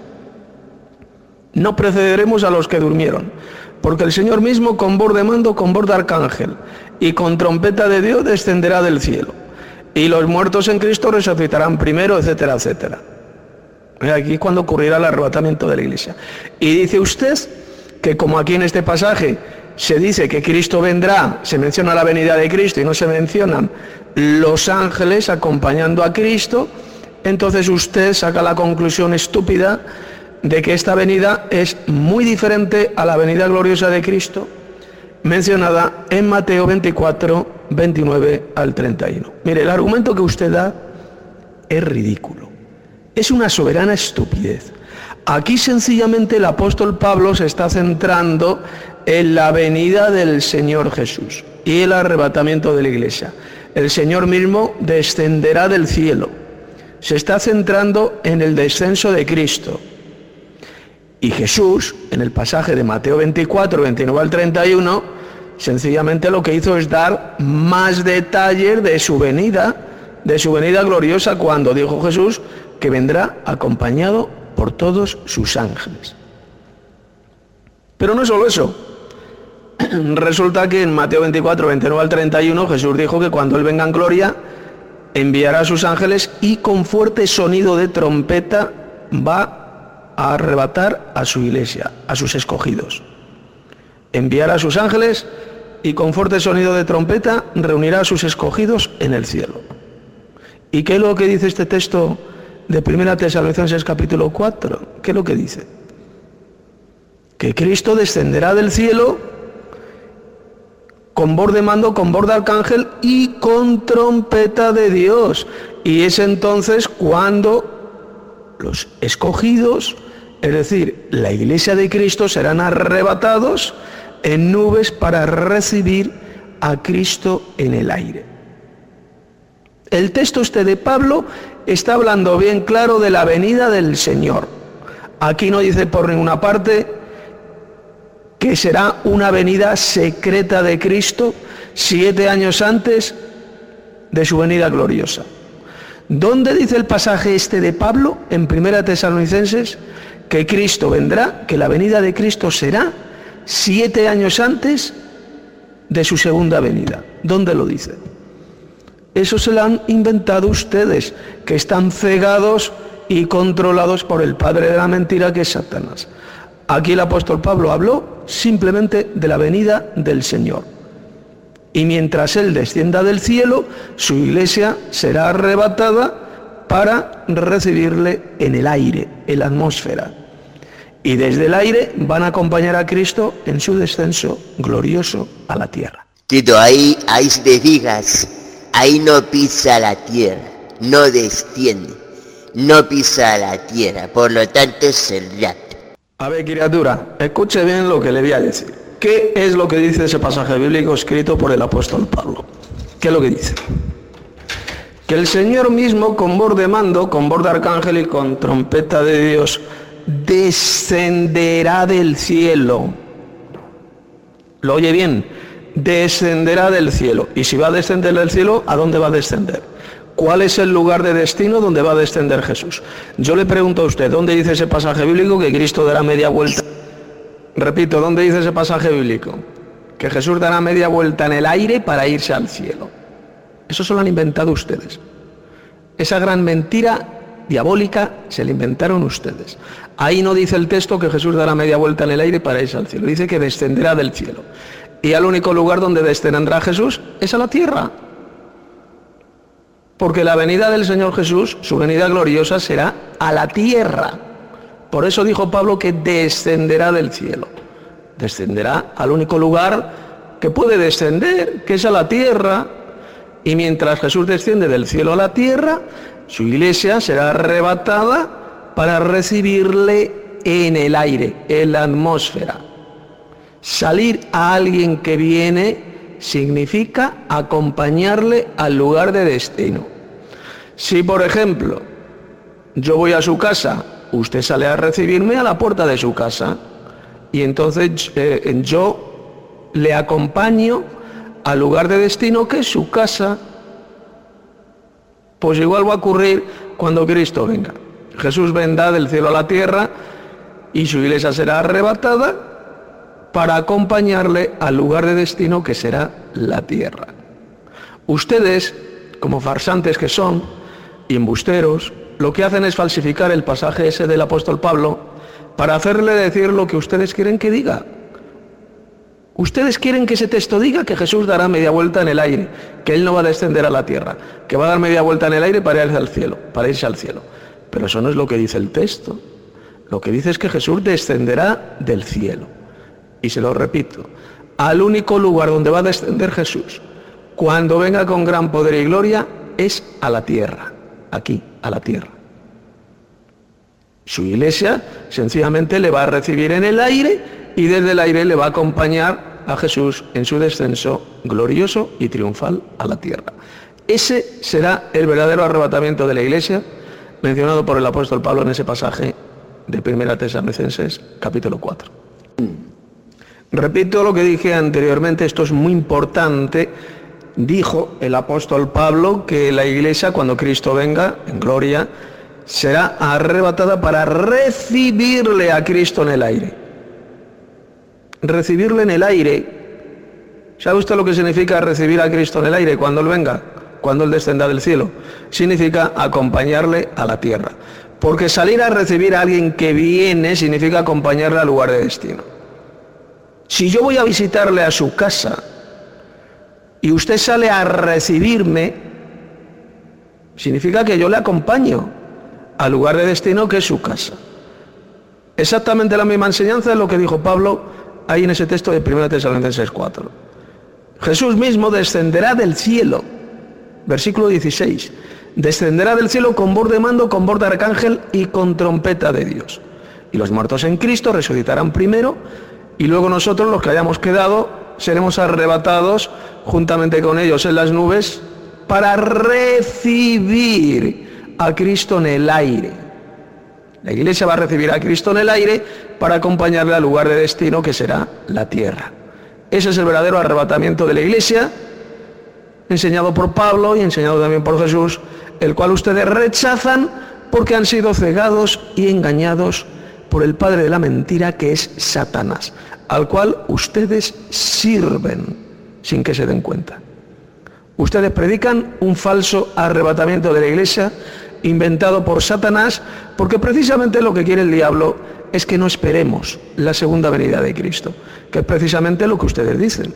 S1: no precederemos a los que durmieron, porque el Señor mismo con voz de mando, con voz de arcángel y con trompeta de Dios descenderá del cielo, y los muertos en Cristo resucitarán primero, etcétera, etcétera. Aquí es cuando ocurrirá el arrebatamiento de la iglesia. Y dice usted que como aquí en este pasaje se dice que Cristo vendrá, se menciona la venida de Cristo y no se mencionan los ángeles acompañando a Cristo, entonces usted saca la conclusión estúpida de que esta venida es muy diferente a la venida gloriosa de Cristo mencionada en Mateo veinticuatro, veintinueve al treinta y uno. Mire, el argumento que usted da es ridículo, es una soberana estupidez. Aquí sencillamente el apóstol Pablo se está centrando en la venida del Señor Jesús y el arrebatamiento de la iglesia. El Señor mismo descenderá del cielo. Se está centrando en el descenso de Cristo. Y Jesús, en el pasaje de Mateo veinticuatro, veintinueve al treinta y uno, sencillamente lo que hizo es dar más detalles de su venida, de su venida gloriosa, cuando dijo Jesús que vendrá acompañado por todos sus ángeles. Pero no es solo eso. Resulta que en Mateo veinticuatro, veintinueve al treinta y uno, Jesús dijo que cuando Él venga en gloria, enviará a sus ángeles y con fuerte sonido de trompeta va a arrebatar a su iglesia, a sus escogidos. Enviará a sus ángeles y con fuerte sonido de trompeta reunirá a sus escogidos en el cielo. ¿Y qué es lo que dice este texto de Primera Tesalonicenses capítulo cuatro? ¿Qué es lo que dice? Que Cristo descenderá del cielo con voz de mando, con voz de arcángel y con trompeta de Dios. Y es entonces cuando los escogidos, es decir, la iglesia de Cristo, serán arrebatados en nubes para recibir a Cristo en el aire. El texto este de Pablo está hablando bien claro de la venida del Señor. Aquí no dice por ninguna parte que será una venida secreta de Cristo siete años antes de su venida gloriosa. ¿Dónde dice el pasaje este de Pablo en Primera Tesalonicenses que Cristo vendrá, que la venida de Cristo será siete años antes de su segunda venida? ¿Dónde lo dice? Eso se lo han inventado ustedes, que están cegados y controlados por el padre de la mentira, que es Satanás. Aquí el apóstol Pablo habló simplemente de la venida del Señor. Y mientras Él descienda del cielo, su iglesia será arrebatada para recibirle en el aire, en la atmósfera. Y desde el aire van a acompañar a Cristo en su descenso glorioso a la tierra.
S2: Tito, ahí, ahí si te fijas, ahí no pisa la tierra, no desciende, no pisa la tierra, por lo tanto es el rapto.
S1: A ver, criatura, escuche bien lo que le voy a decir. ¿Qué es lo que dice ese pasaje bíblico escrito por el apóstol Pablo? ¿Qué es lo que dice? Que el Señor mismo, con voz de mando, con voz de arcángel y con trompeta de Dios, descenderá del cielo. ¿Lo oye bien? Descenderá del cielo. Y si va a descender del cielo, ¿a dónde va a descender? ¿Cuál es el lugar de destino donde va a descender Jesús? Yo le pregunto a usted, ¿dónde dice ese pasaje bíblico que Cristo dará media vuelta? Repito, ¿dónde dice ese pasaje bíblico? Que Jesús dará media vuelta en el aire para irse al cielo. Eso se lo han inventado ustedes. Esa gran mentira diabólica se la inventaron ustedes. Ahí no dice el texto que Jesús dará media vuelta en el aire para irse al cielo. Dice que descenderá del cielo. Y al único lugar donde descenderá Jesús es a la tierra. Porque la venida del Señor Jesús, su venida gloriosa, será a la tierra. Por eso dijo Pablo que descenderá del cielo. Descenderá al único lugar que puede descender, que es a la tierra. Y mientras Jesús desciende del cielo a la tierra, su iglesia será arrebatada para recibirle en el aire, en la atmósfera. Salir a alguien que viene significa acompañarle al lugar de destino. Si, por ejemplo, yo voy a su casa, usted sale a recibirme a la puerta de su casa y entonces eh, yo le acompaño al lugar de destino, que es su casa. Pues igual va a ocurrir cuando Cristo venga. Jesús vendrá del cielo a la tierra y su iglesia será arrebatada para acompañarle al lugar de destino, que será la tierra. Ustedes, como farsantes que son y embusteros, lo que hacen es falsificar el pasaje ese del apóstol Pablo para hacerle decir lo que ustedes quieren que diga. Ustedes quieren que ese texto diga que Jesús dará media vuelta en el aire, que Él no va a descender a la tierra, que va a dar media vuelta en el aire para irse al cielo, para irse al cielo. Pero eso no es lo que dice el texto. Lo que dice es que Jesús descenderá del cielo. Y se lo repito, al único lugar donde va a descender Jesús, cuando venga con gran poder y gloria, es a la tierra, aquí, a la tierra. Su iglesia sencillamente le va a recibir en el aire y desde el aire le va a acompañar a Jesús en su descenso glorioso y triunfal a la tierra. Ese será el verdadero arrebatamiento de la iglesia, mencionado por el apóstol Pablo en ese pasaje de Primera Tesalonicenses, capítulo cuatro. Repito lo que dije anteriormente, esto es muy importante. Dijo el apóstol Pablo que la iglesia, cuando Cristo venga en gloria, será arrebatada para recibirle a Cristo en el aire. Recibirle en el aire. ¿Sabe usted lo que significa recibir a Cristo en el aire cuando Él venga? Cuando Él descenda del cielo. Significa acompañarle a la tierra. Porque salir a recibir a alguien que viene significa acompañarle al lugar de destino. Si yo voy a visitarle a su casa y usted sale a recibirme, significa que yo le acompaño al lugar de destino, que es su casa. Exactamente la misma enseñanza es lo que dijo Pablo ahí en ese texto de Primera Tesalonicenses cuatro. Jesús mismo descenderá del cielo, versículo dieciséis, descenderá del cielo con voz de mando, con voz de arcángel y con trompeta de Dios. Y los muertos en Cristo resucitarán primero, y luego nosotros, los que hayamos quedado, seremos arrebatados juntamente con ellos en las nubes para recibir a Cristo en el aire. La Iglesia va a recibir a Cristo en el aire para acompañarle al lugar de destino que será la tierra. Ese es el verdadero arrebatamiento de la Iglesia, enseñado por Pablo y enseñado también por Jesús, el cual ustedes rechazan porque han sido cegados y engañados por el padre de la mentira, que es Satanás, al cual ustedes sirven sin que se den cuenta. Ustedes predican un falso arrebatamiento de la Iglesia inventado por Satanás, porque precisamente lo que quiere el diablo es que no esperemos la segunda venida de Cristo, que es precisamente lo que ustedes dicen.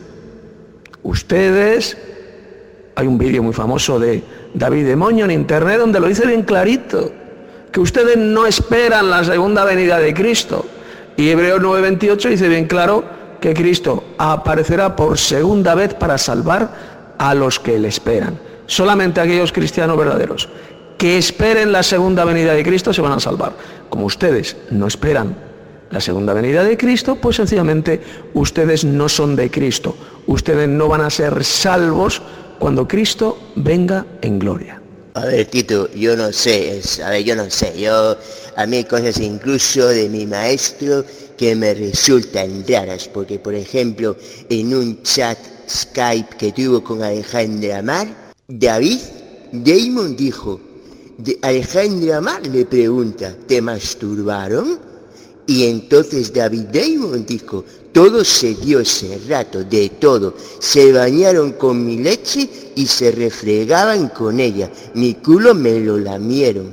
S1: Ustedes, hay un vídeo muy famoso de David de Moño en internet donde lo dice bien clarito, que ustedes no esperan la segunda venida de Cristo. Y Hebreos nueve veintiocho dice bien claro que Cristo aparecerá por segunda vez para salvar a los que le esperan. Solamente aquellos cristianos verdaderos que esperen la segunda venida de Cristo se van a salvar. Como ustedes no esperan la segunda venida de Cristo, pues sencillamente ustedes no son de Cristo. Ustedes no van a ser salvos cuando Cristo venga en gloria.
S2: A ver, Tito, yo no sé, es, a ver, yo no sé, yo, a mí hay cosas incluso de mi maestro que me resultan raras, porque por ejemplo, en un chat Skype que tuvo con Alejandra Mar, David Damon dijo, de Alejandra Mar le pregunta, ¿te masturbaron? Y entonces David Damon dijo, todo se dio ese rato, de todo. Se bañaron con mi leche y se refregaban con ella. Mi culo me lo lamieron.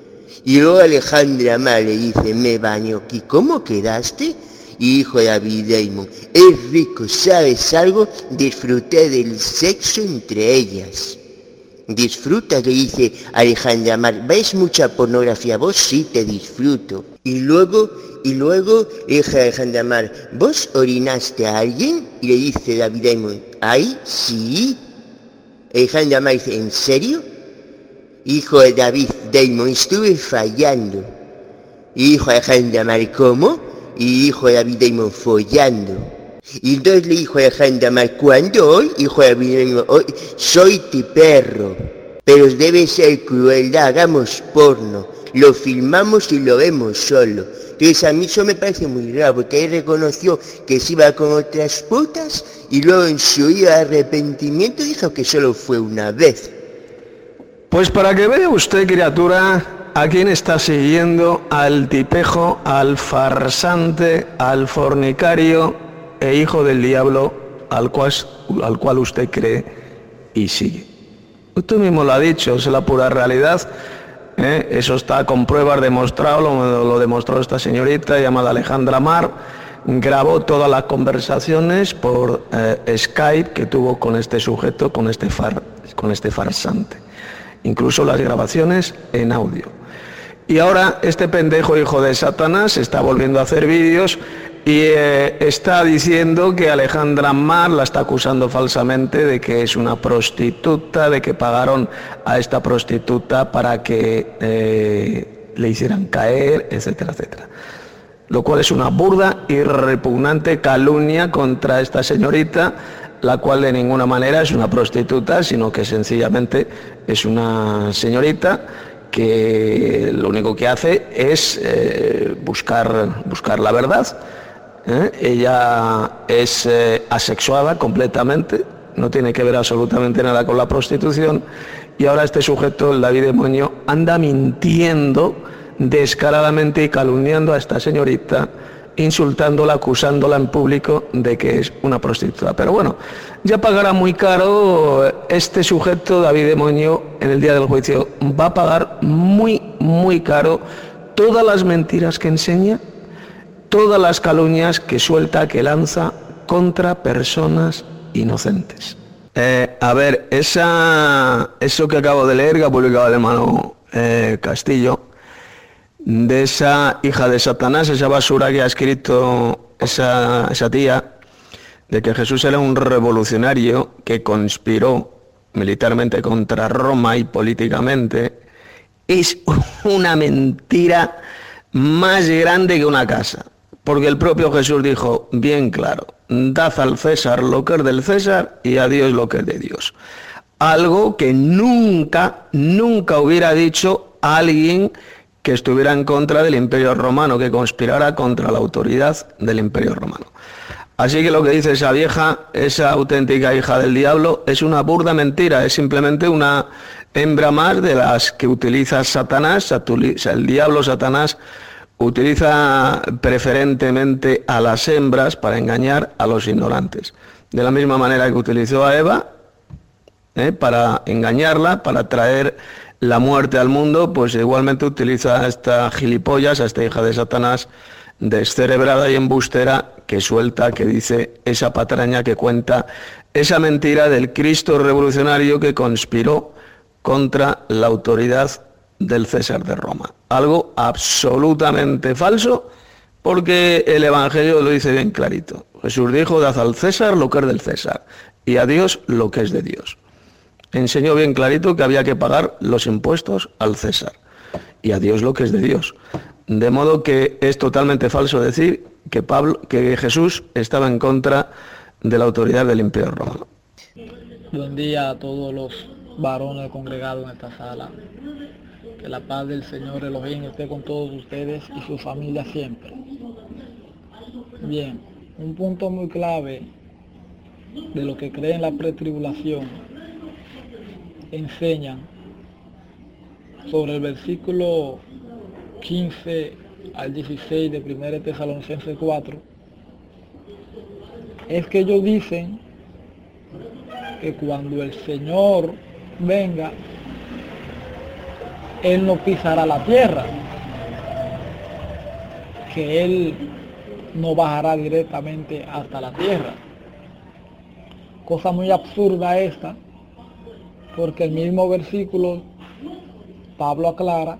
S2: Y luego Alejandra Mar le dice, me baño. ¿Y cómo quedaste? Y dijo David Damon, es rico, ¿sabes algo? Disfruté del sexo entre ellas. Disfruta, le dice Alejandra Mar. ¿Ves mucha pornografía? Vos sí te disfruto. Y luego, y luego le dice a Alejandra Mar, ¿vos orinaste a alguien? Y le dice David Damon, ¿ay? Sí. Alejandra Mar dice, ¿en serio? Hijo de David Damon, estuve fallando. Y dijo Alejandra Mar, ¿cómo? Y dijo David Damon, follando. Y entonces le dijo a Alejandra Mar, ¿cuándo hoy? Hijo de David Damon, hoy soy ti perro. Pero debe ser crueldad, hagamos porno. Lo filmamos y lo vemos solo. Entonces a mí eso me parece muy raro, porque él reconoció que se iba con otras putas y luego en su ira de arrepentimiento dijo que solo fue una vez.
S1: Pues para que vea usted, criatura, a quién está siguiendo, al tipejo, al farsante, al fornicario e hijo del diablo, al cual, al cual usted cree y sigue. Usted mismo lo ha dicho, es la pura realidad. ¿Eh? Eso está con pruebas demostrado, lo, lo demostró esta señorita llamada Alejandra Mar, grabó todas las conversaciones por eh, Skype que tuvo con este sujeto, con este, far, con este farsante, incluso las grabaciones en audio. Y ahora este pendejo hijo de Satanás está volviendo a hacer vídeos y eh, está diciendo que Alejandra Mar la está acusando falsamente de que es una prostituta, de que pagaron a esta prostituta para que eh, le hicieran caer, etcétera, etcétera. Lo cual es una burda y repugnante calumnia contra esta señorita, la cual de ninguna manera es una prostituta, sino que sencillamente es una señorita que lo único que hace es eh, buscar, buscar la verdad. ¿Eh? Ella es eh, asexuada completamente, no tiene que ver absolutamente nada con la prostitución, y ahora este sujeto, el David de Moño, anda mintiendo descaradamente y calumniando a esta señorita, insultándola, acusándola en público de que es una prostituta. Pero bueno, ya pagará muy caro este sujeto, David de Moño, en el día del juicio. Va a pagar muy, muy caro todas las mentiras que enseña, todas las calumnias que suelta, que lanza contra personas inocentes. Eh, a ver, esa, eso que acabo de leer, que ha publicado el hermano eh, Castillo, de esa hija de Satanás, esa basura que ha escrito esa, esa tía, de que Jesús era un revolucionario que conspiró militarmente contra Roma y políticamente, es una mentira más grande que una casa. Porque el propio Jesús dijo bien claro, dad al César lo que es del César y a Dios lo que es de Dios. Algo que nunca, nunca hubiera dicho alguien que estuviera en contra del Imperio Romano, que conspirara contra la autoridad del Imperio Romano. Así que lo que dice esa vieja, esa auténtica hija del diablo, es una burda mentira, es simplemente una hembra más de las que utiliza Satanás. El diablo, Satanás, utiliza preferentemente a las hembras para engañar a los ignorantes. De la misma manera que utilizó a Eva, ¿eh? para engañarla, para traer la muerte al mundo, pues igualmente utiliza a esta gilipollas, a esta hija de Satanás, descerebrada y embustera, que suelta, que dice esa patraña, que cuenta esa mentira del Cristo revolucionario que conspiró contra la autoridad del César de Roma. Algo absolutamente falso, porque el Evangelio lo dice bien clarito. Jesús dijo: dad al César lo que es del César y a Dios lo que es de Dios. Enseñó bien clarito que había que pagar los impuestos al César y a Dios lo que es de Dios. De modo que es totalmente falso decir que Pablo, que Jesús estaba en contra de la autoridad del Imperio Romano.
S3: Buen día a todos los varones congregados en esta sala. Que la paz del Señor Elohim esté con todos ustedes y su familia siempre. Bien, un punto muy clave de lo que creen la pretribulación enseñan sobre el versículo quince al dieciséis de primera Tesalonicenses cuatro, es que ellos dicen que cuando el Señor venga, Él no pisará la tierra, que Él no bajará directamente hasta la tierra. Cosa muy absurda esta, porque el mismo versículo Pablo aclara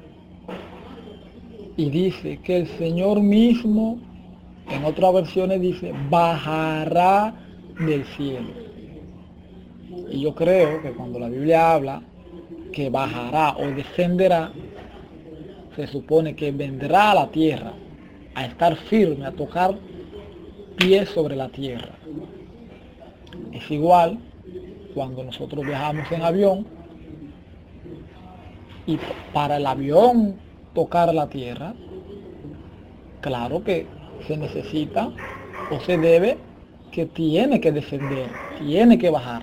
S3: y dice que el Señor mismo, en otras versiones dice, bajará del cielo. Y yo creo que cuando la Biblia habla que bajará o descenderá, se supone que vendrá a la tierra, a estar firme, a tocar pies sobre la tierra. Es igual cuando nosotros viajamos en avión y para el avión tocar la tierra, claro que se necesita o se debe que tiene que descender, tiene que bajar.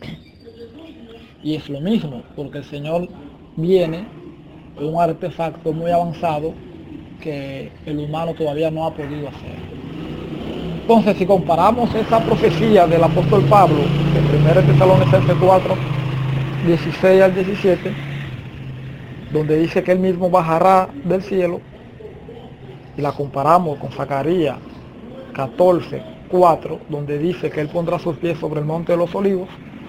S3: Y es lo mismo, porque el Señor viene con un artefacto muy avanzado que el humano todavía no ha podido hacer. Entonces, si comparamos esa profecía del apóstol Pablo, en primera Tesalonicenses cuatro, dieciséis al diecisiete, donde dice que él mismo bajará del cielo, y la comparamos con Zacarías catorce, cuatro, donde dice que él pondrá sus pies sobre el monte de los olivos,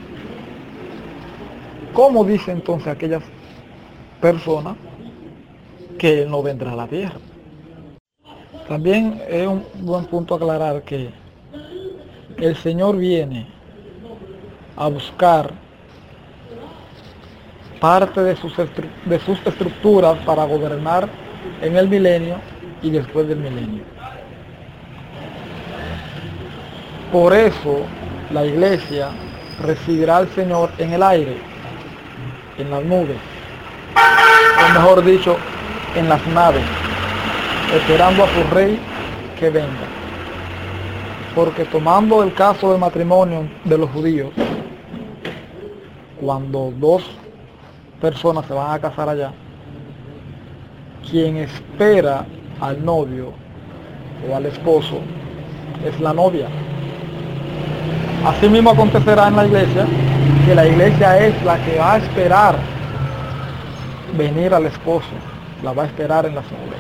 S3: ¿cómo dice entonces aquellas personas que él no vendrá a la tierra? También es un buen punto aclarar que el Señor viene a buscar parte de sus, de sus estructuras para gobernar en el milenio y después del milenio. Por eso la iglesia recibirá al Señor en el aire, en las nubes, o mejor dicho, en las naves, esperando a su rey que venga. Porque tomando el caso del matrimonio de los judíos, cuando dos personas se van a casar allá, quien espera al novio o al esposo es la novia. Así mismo acontecerá en la iglesia, que la iglesia es la que va a esperar venir al esposo, la va a esperar en las nubes.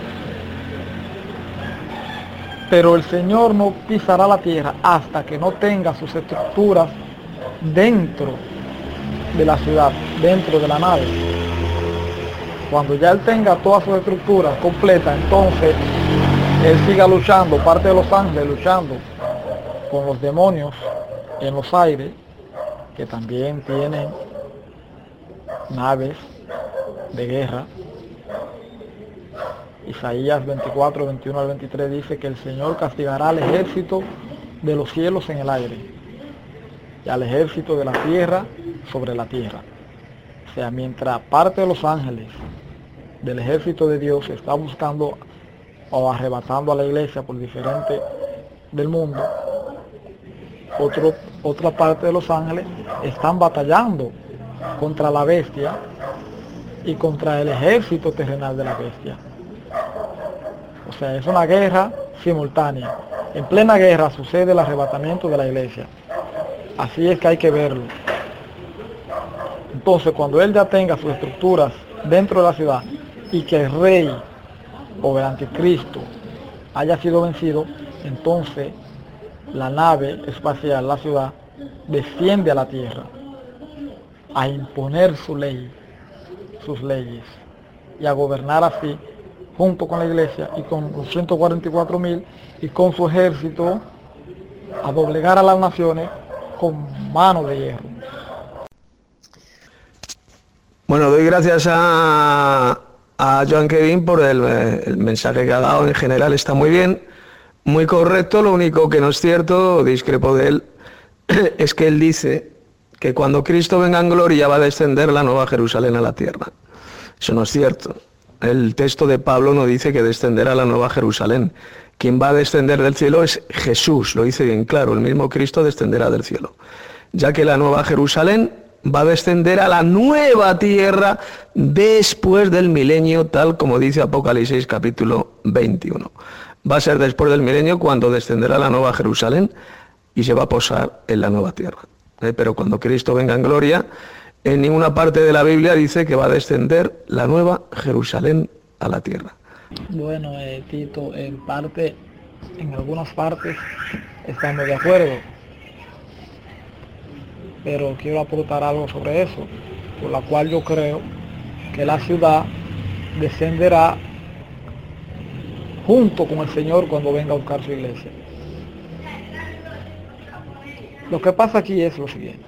S3: Pero el Señor no pisará la tierra hasta que no tenga sus estructuras dentro de la ciudad, dentro de la nave. Cuando ya Él tenga todas sus estructuras completas, entonces Él siga luchando, parte de los ángeles luchando con los demonios en los aires, que también tienen naves de guerra. Isaías veinticuatro, veintiuno al veintitrés dice que el Señor castigará al ejército de los cielos en el aire y al ejército de la tierra sobre la tierra. O sea, mientras parte de los ángeles del ejército de Dios está buscando o arrebatando a la iglesia por diferentes del mundo, Otro, otra parte de los ángeles están batallando contra la bestia y contra el ejército terrenal de la bestia. O sea, es una guerra simultánea. En plena guerra sucede el arrebatamiento de la iglesia. Así es que hay que verlo. Entonces, cuando él ya tenga sus estructuras dentro de la ciudad y que el rey o el anticristo haya sido vencido, entonces la nave espacial, la ciudad, desciende a la tierra a imponer su ley, sus leyes, y a gobernar así, junto con la iglesia y con los ciento cuarenta y cuatro mil y con su ejército, a doblegar a las naciones con mano de hierro.
S1: Bueno, doy gracias a, a Joan Kevin por el, el mensaje que ha dado. En general está muy bien, muy correcto. Lo único que no es cierto, discrepo de él, es que él dice que cuando Cristo venga en gloria va a descender la nueva Jerusalén a la tierra. Eso no es cierto. El texto de Pablo no dice que descenderá la nueva Jerusalén. Quien va a descender del cielo es Jesús, lo dice bien claro, el mismo Cristo descenderá del cielo. Ya que la nueva Jerusalén va a descender a la nueva tierra después del milenio, tal como dice Apocalipsis capítulo veintiuno. Va a ser después del milenio cuando descenderá la nueva Jerusalén y se va a posar en la nueva tierra. ¿Eh? Pero cuando Cristo venga en gloria, en ninguna parte de la Biblia dice que va a descender la nueva Jerusalén a la tierra.
S3: Bueno, eh, Tito, en parte, en algunas partes estamos de acuerdo, pero quiero aportar algo sobre eso, por la cual yo creo que la ciudad descenderá junto con el Señor cuando venga a buscar su iglesia. Lo que pasa aquí es lo siguiente.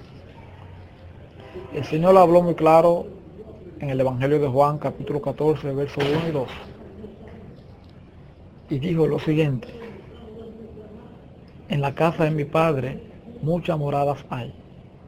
S3: El Señor lo habló muy claro en el Evangelio de Juan, capítulo catorce, versos uno y dos. Y dijo lo siguiente: en la casa de mi Padre muchas moradas hay.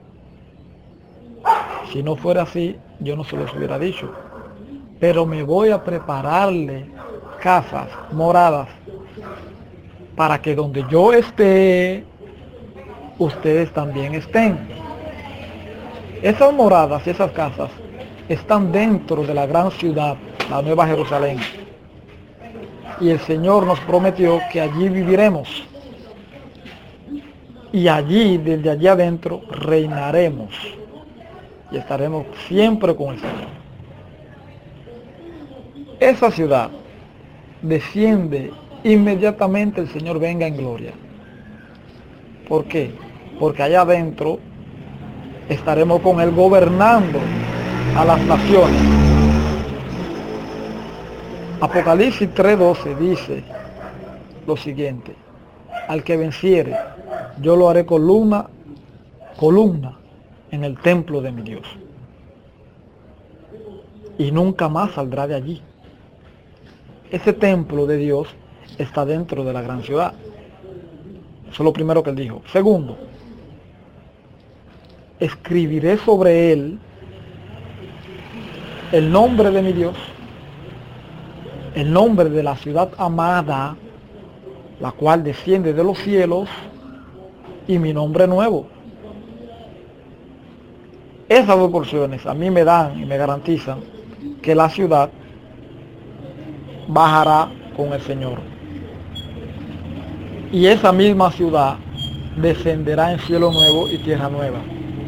S3: Si no fuera así, yo no se los hubiera dicho. Pero me voy a prepararle casas, moradas, para que donde yo esté, ustedes también estén. Esas moradas y esas casas están dentro de la gran ciudad, la Nueva Jerusalén. Y el Señor nos prometió que allí viviremos. Y allí, desde allí adentro, reinaremos. Y estaremos siempre con el Señor. Esa ciudad desciende inmediatamente el Señor venga en gloria. ¿Por qué? Porque allá adentro estaremos con Él gobernando a las naciones. Apocalipsis tres doce dice lo siguiente: al que venciere, yo lo haré columna, columna en el templo de mi Dios. Y nunca más saldrá de allí. Ese templo de Dios está dentro de la gran ciudad. Eso es lo primero que él dijo. Segundo, escribiré sobre él el nombre de mi Dios, el nombre de la ciudad amada, la cual desciende de los cielos, y mi nombre nuevo. Esas dos porciones a mí me dan y me garantizan que la ciudad bajará con el Señor. Y esa misma ciudad descenderá en cielo nuevo y tierra nueva.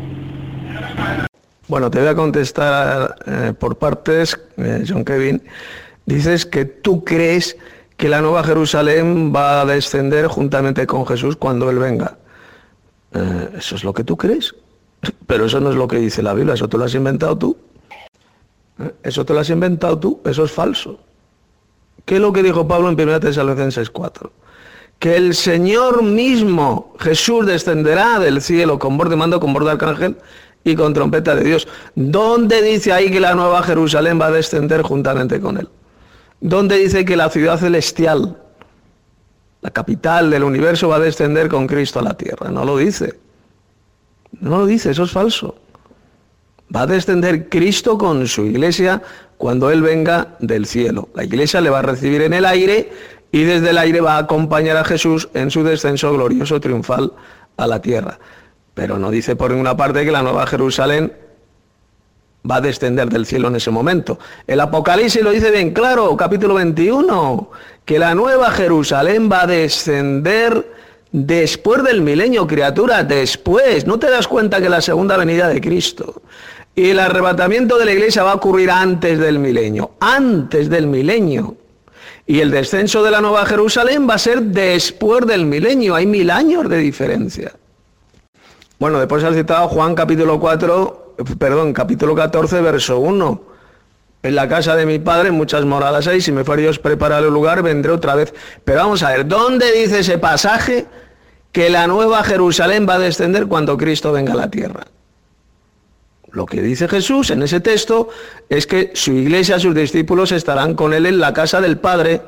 S1: Bueno, te voy a contestar eh, por partes, eh, John Kevin. Dices que tú crees que la nueva Jerusalén va a descender juntamente con Jesús cuando Él venga. Eh, eso es lo que tú crees. Pero eso no es lo que dice la Biblia, eso te lo has inventado tú. ¿Eh? Eso te lo has inventado tú, eso es falso. ¿Qué es lo que dijo Pablo en primera Tesalonicenses cuatro? Que el Señor mismo, Jesús, descenderá del cielo con voz de mando, con voz de arcángel y con trompeta de Dios. ¿Dónde dice ahí que la nueva Jerusalén va a descender juntamente con Él? ¿Dónde dice que la ciudad celestial, la capital del universo, va a descender con Cristo a la tierra? No lo dice. No lo dice, eso es falso. Va a descender Cristo con su iglesia cuando Él venga del cielo. La iglesia le va a recibir en el aire y desde el aire va a acompañar a Jesús en su descenso glorioso triunfal a la tierra. Pero no dice por ninguna parte que la nueva Jerusalén va a descender del cielo en ese momento. El Apocalipsis lo dice bien claro, capítulo veintiuno, que la nueva Jerusalén va a descender después del milenio, criatura, después. ¿No te das cuenta que la segunda venida de Cristo y el arrebatamiento de la iglesia va a ocurrir antes del milenio? Antes del milenio. Y el descenso de la nueva Jerusalén va a ser después del milenio. Hay mil años de diferencia. Bueno, después has citado Juan capítulo cuatro, perdón, capítulo catorce, verso uno. En la casa de mi padre muchas moradas hay, si me fuere Dios preparar el lugar, vendré otra vez. Pero vamos a ver, ¿dónde dice ese pasaje que la nueva Jerusalén va a descender cuando Cristo venga a la tierra? Lo que dice Jesús en ese texto es que su iglesia, sus discípulos estarán con él en la casa del Padre.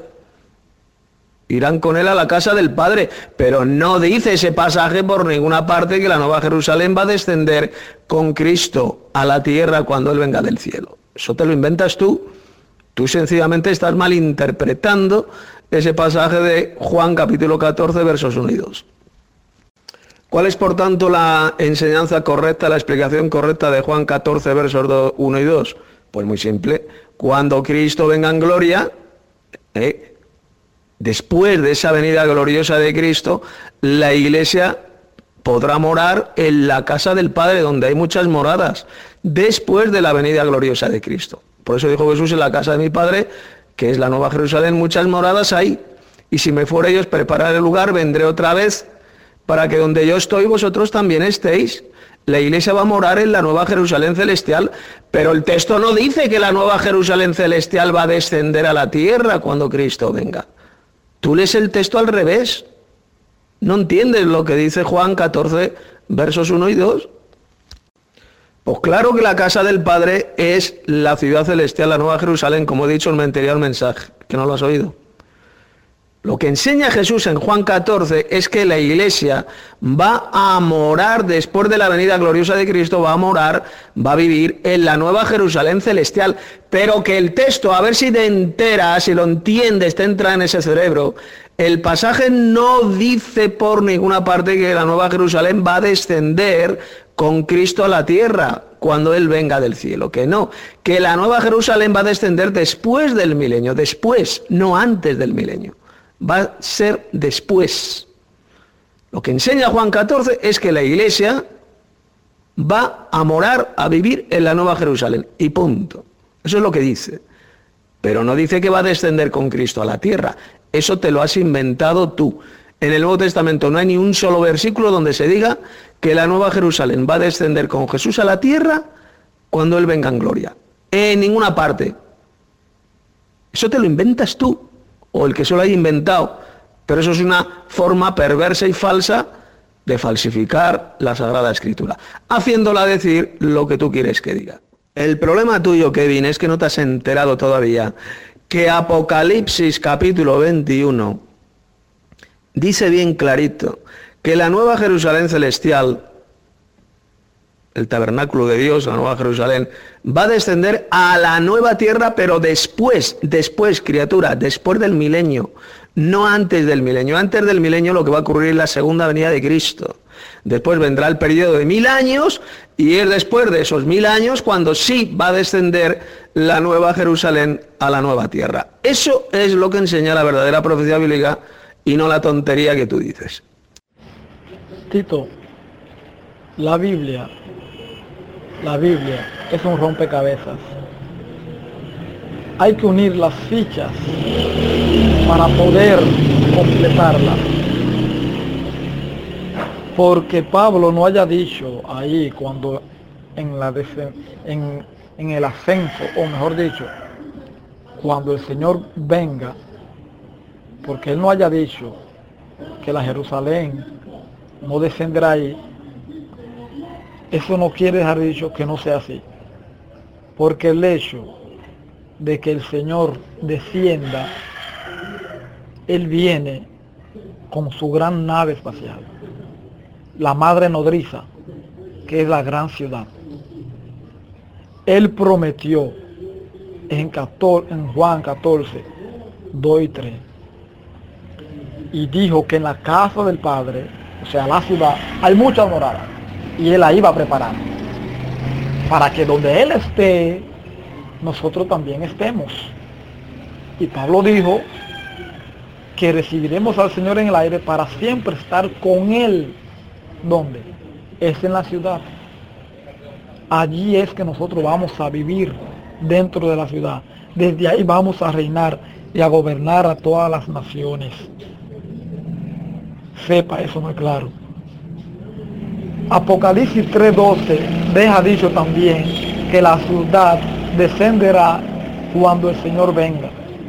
S1: Irán con él a la casa del Padre, pero no dice ese pasaje por ninguna parte que la nueva Jerusalén va a descender con Cristo a la tierra cuando él venga del cielo. Eso te lo inventas tú. Tú sencillamente estás malinterpretando ese pasaje de Juan capítulo catorce, versos uno y dos. ¿Cuál es, por tanto, la enseñanza correcta, la explicación correcta de Juan catorce, versos uno y dos? Pues muy simple. Cuando Cristo venga en gloria, ¿eh? después de esa venida gloriosa de Cristo, la iglesia podrá morar en la casa del Padre, donde hay muchas moradas, después de la venida gloriosa de Cristo. Por eso dijo Jesús, en la casa de mi Padre, que es la nueva Jerusalén, muchas moradas hay. Y si me fuere ellos preparar el lugar, vendré otra vez, para que donde yo estoy, vosotros también estéis. La iglesia va a morar en la nueva Jerusalén celestial, pero el texto no dice que la nueva Jerusalén celestial va a descender a la tierra cuando Cristo venga. Tú lees el texto al revés. ¿No entiendes lo que dice Juan catorce, versos uno y dos? Pues claro que la casa del Padre es la ciudad celestial, la nueva Jerusalén, como he dicho en mi anterior mensaje, que no lo has oído. Lo que enseña Jesús en Juan catorce es que la iglesia va a morar, después de la venida gloriosa de Cristo, va a morar, va a vivir en la nueva Jerusalén celestial, pero que el texto, a ver si te enteras, si lo entiendes, te entra en ese cerebro, el pasaje no dice por ninguna parte que la nueva Jerusalén va a descender con Cristo a la tierra cuando Él venga del cielo, que no, que la nueva Jerusalén va a descender después del milenio, después, no antes del milenio. Va a ser después. Lo que enseña Juan catorce es que la iglesia va a morar, a vivir en la nueva Jerusalén. Y punto. Eso es lo que dice. Pero no dice que va a descender con Cristo a la tierra. Eso te lo has inventado tú. En el Nuevo Testamento no hay ni un solo versículo donde se diga que la nueva Jerusalén va a descender con Jesús a la tierra cuando Él venga en gloria. En ninguna parte. Eso te lo inventas tú. O el que se lo haya inventado, pero eso es una forma perversa y falsa de falsificar la Sagrada Escritura, haciéndola decir lo que tú quieres que diga. El problema tuyo, Kevin, es que no te has enterado todavía que Apocalipsis capítulo veintiuno dice bien clarito que la nueva Jerusalén celestial, el tabernáculo de Dios, la nueva Jerusalén, va a descender a la nueva tierra, pero después, después, criatura, después del milenio, no antes del milenio. Antes del milenio lo que va a ocurrir es la segunda venida de Cristo. Después vendrá el periodo de mil años, y es después de esos mil años cuando sí va a descender la nueva Jerusalén a la nueva tierra. Eso es lo que enseña la verdadera profecía bíblica y no la tontería que tú dices.
S3: Tito, la Biblia... La Biblia es un rompecabezas. Hay que unir las fichas para poder completarla. Porque Pablo no haya dicho ahí cuando en, la en, en el ascenso, o mejor dicho, cuando el Señor venga, porque él no haya dicho que la Jerusalén no descenderá ahí, eso no quiere dejar dicho que no sea así, porque el hecho de que el Señor descienda, Él viene con su gran nave espacial, la madre nodriza, que es la gran ciudad. Él prometió en, catorce, en Juan catorce, dos y tres, y dijo que en la casa del Padre, o sea, la ciudad, hay muchas moradas, y Él la iba a preparar, para que donde Él esté, nosotros también estemos. Y Pablo dijo que recibiremos al Señor en el aire para siempre estar con Él. ¿Dónde? Es en la ciudad. Allí es que nosotros vamos a vivir dentro de la ciudad. Desde ahí vamos a reinar y a gobernar a todas las naciones. Sepa eso muy claro. Apocalipsis tres doce deja dicho también que la ciudad descenderá cuando el Señor venga.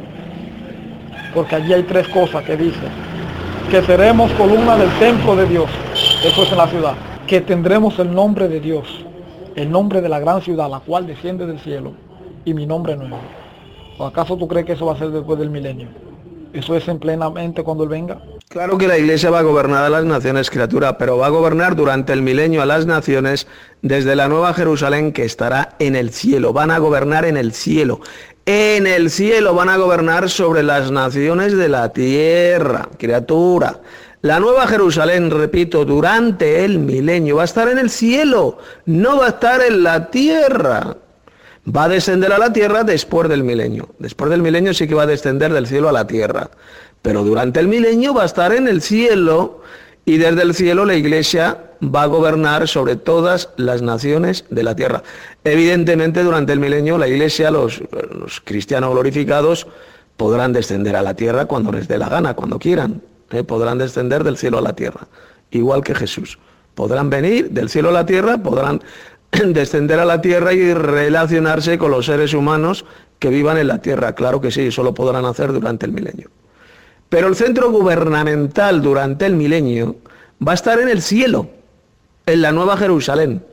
S3: Porque allí hay tres cosas que dice: que seremos columna del templo de Dios, eso es en la ciudad; que tendremos el nombre de Dios, el nombre de la gran ciudad, la cual desciende del cielo, y mi nombre nuevo. ¿O acaso tú crees que eso va a ser después del milenio? ¿Eso es en plenamente cuando Él venga?
S1: Claro que la Iglesia va a gobernar a las naciones, criatura, pero va a gobernar durante el milenio a las naciones desde la Nueva Jerusalén, que estará en el cielo. Van a gobernar en el cielo. En el cielo van a gobernar sobre las naciones de la tierra, criatura. La Nueva Jerusalén, repito, durante el milenio va a estar en el cielo, no va a estar en la tierra. Va a descender a la tierra después del milenio. Después del milenio sí que va a descender del cielo a la tierra. Pero durante el milenio va a estar en el cielo, y desde el cielo la Iglesia va a gobernar sobre todas las naciones de la tierra. Evidentemente, durante el milenio la Iglesia, los, los cristianos glorificados, podrán descender a la tierra cuando les dé la gana, cuando quieran. ¿eh? Podrán descender del cielo a la tierra, igual que Jesús. Podrán venir del cielo a la tierra, podrán descender a la tierra y relacionarse con los seres humanos que vivan en la tierra. Claro que sí, eso lo podrán hacer durante el milenio. Pero el centro gubernamental durante el milenio va a estar en el cielo, en la Nueva Jerusalén.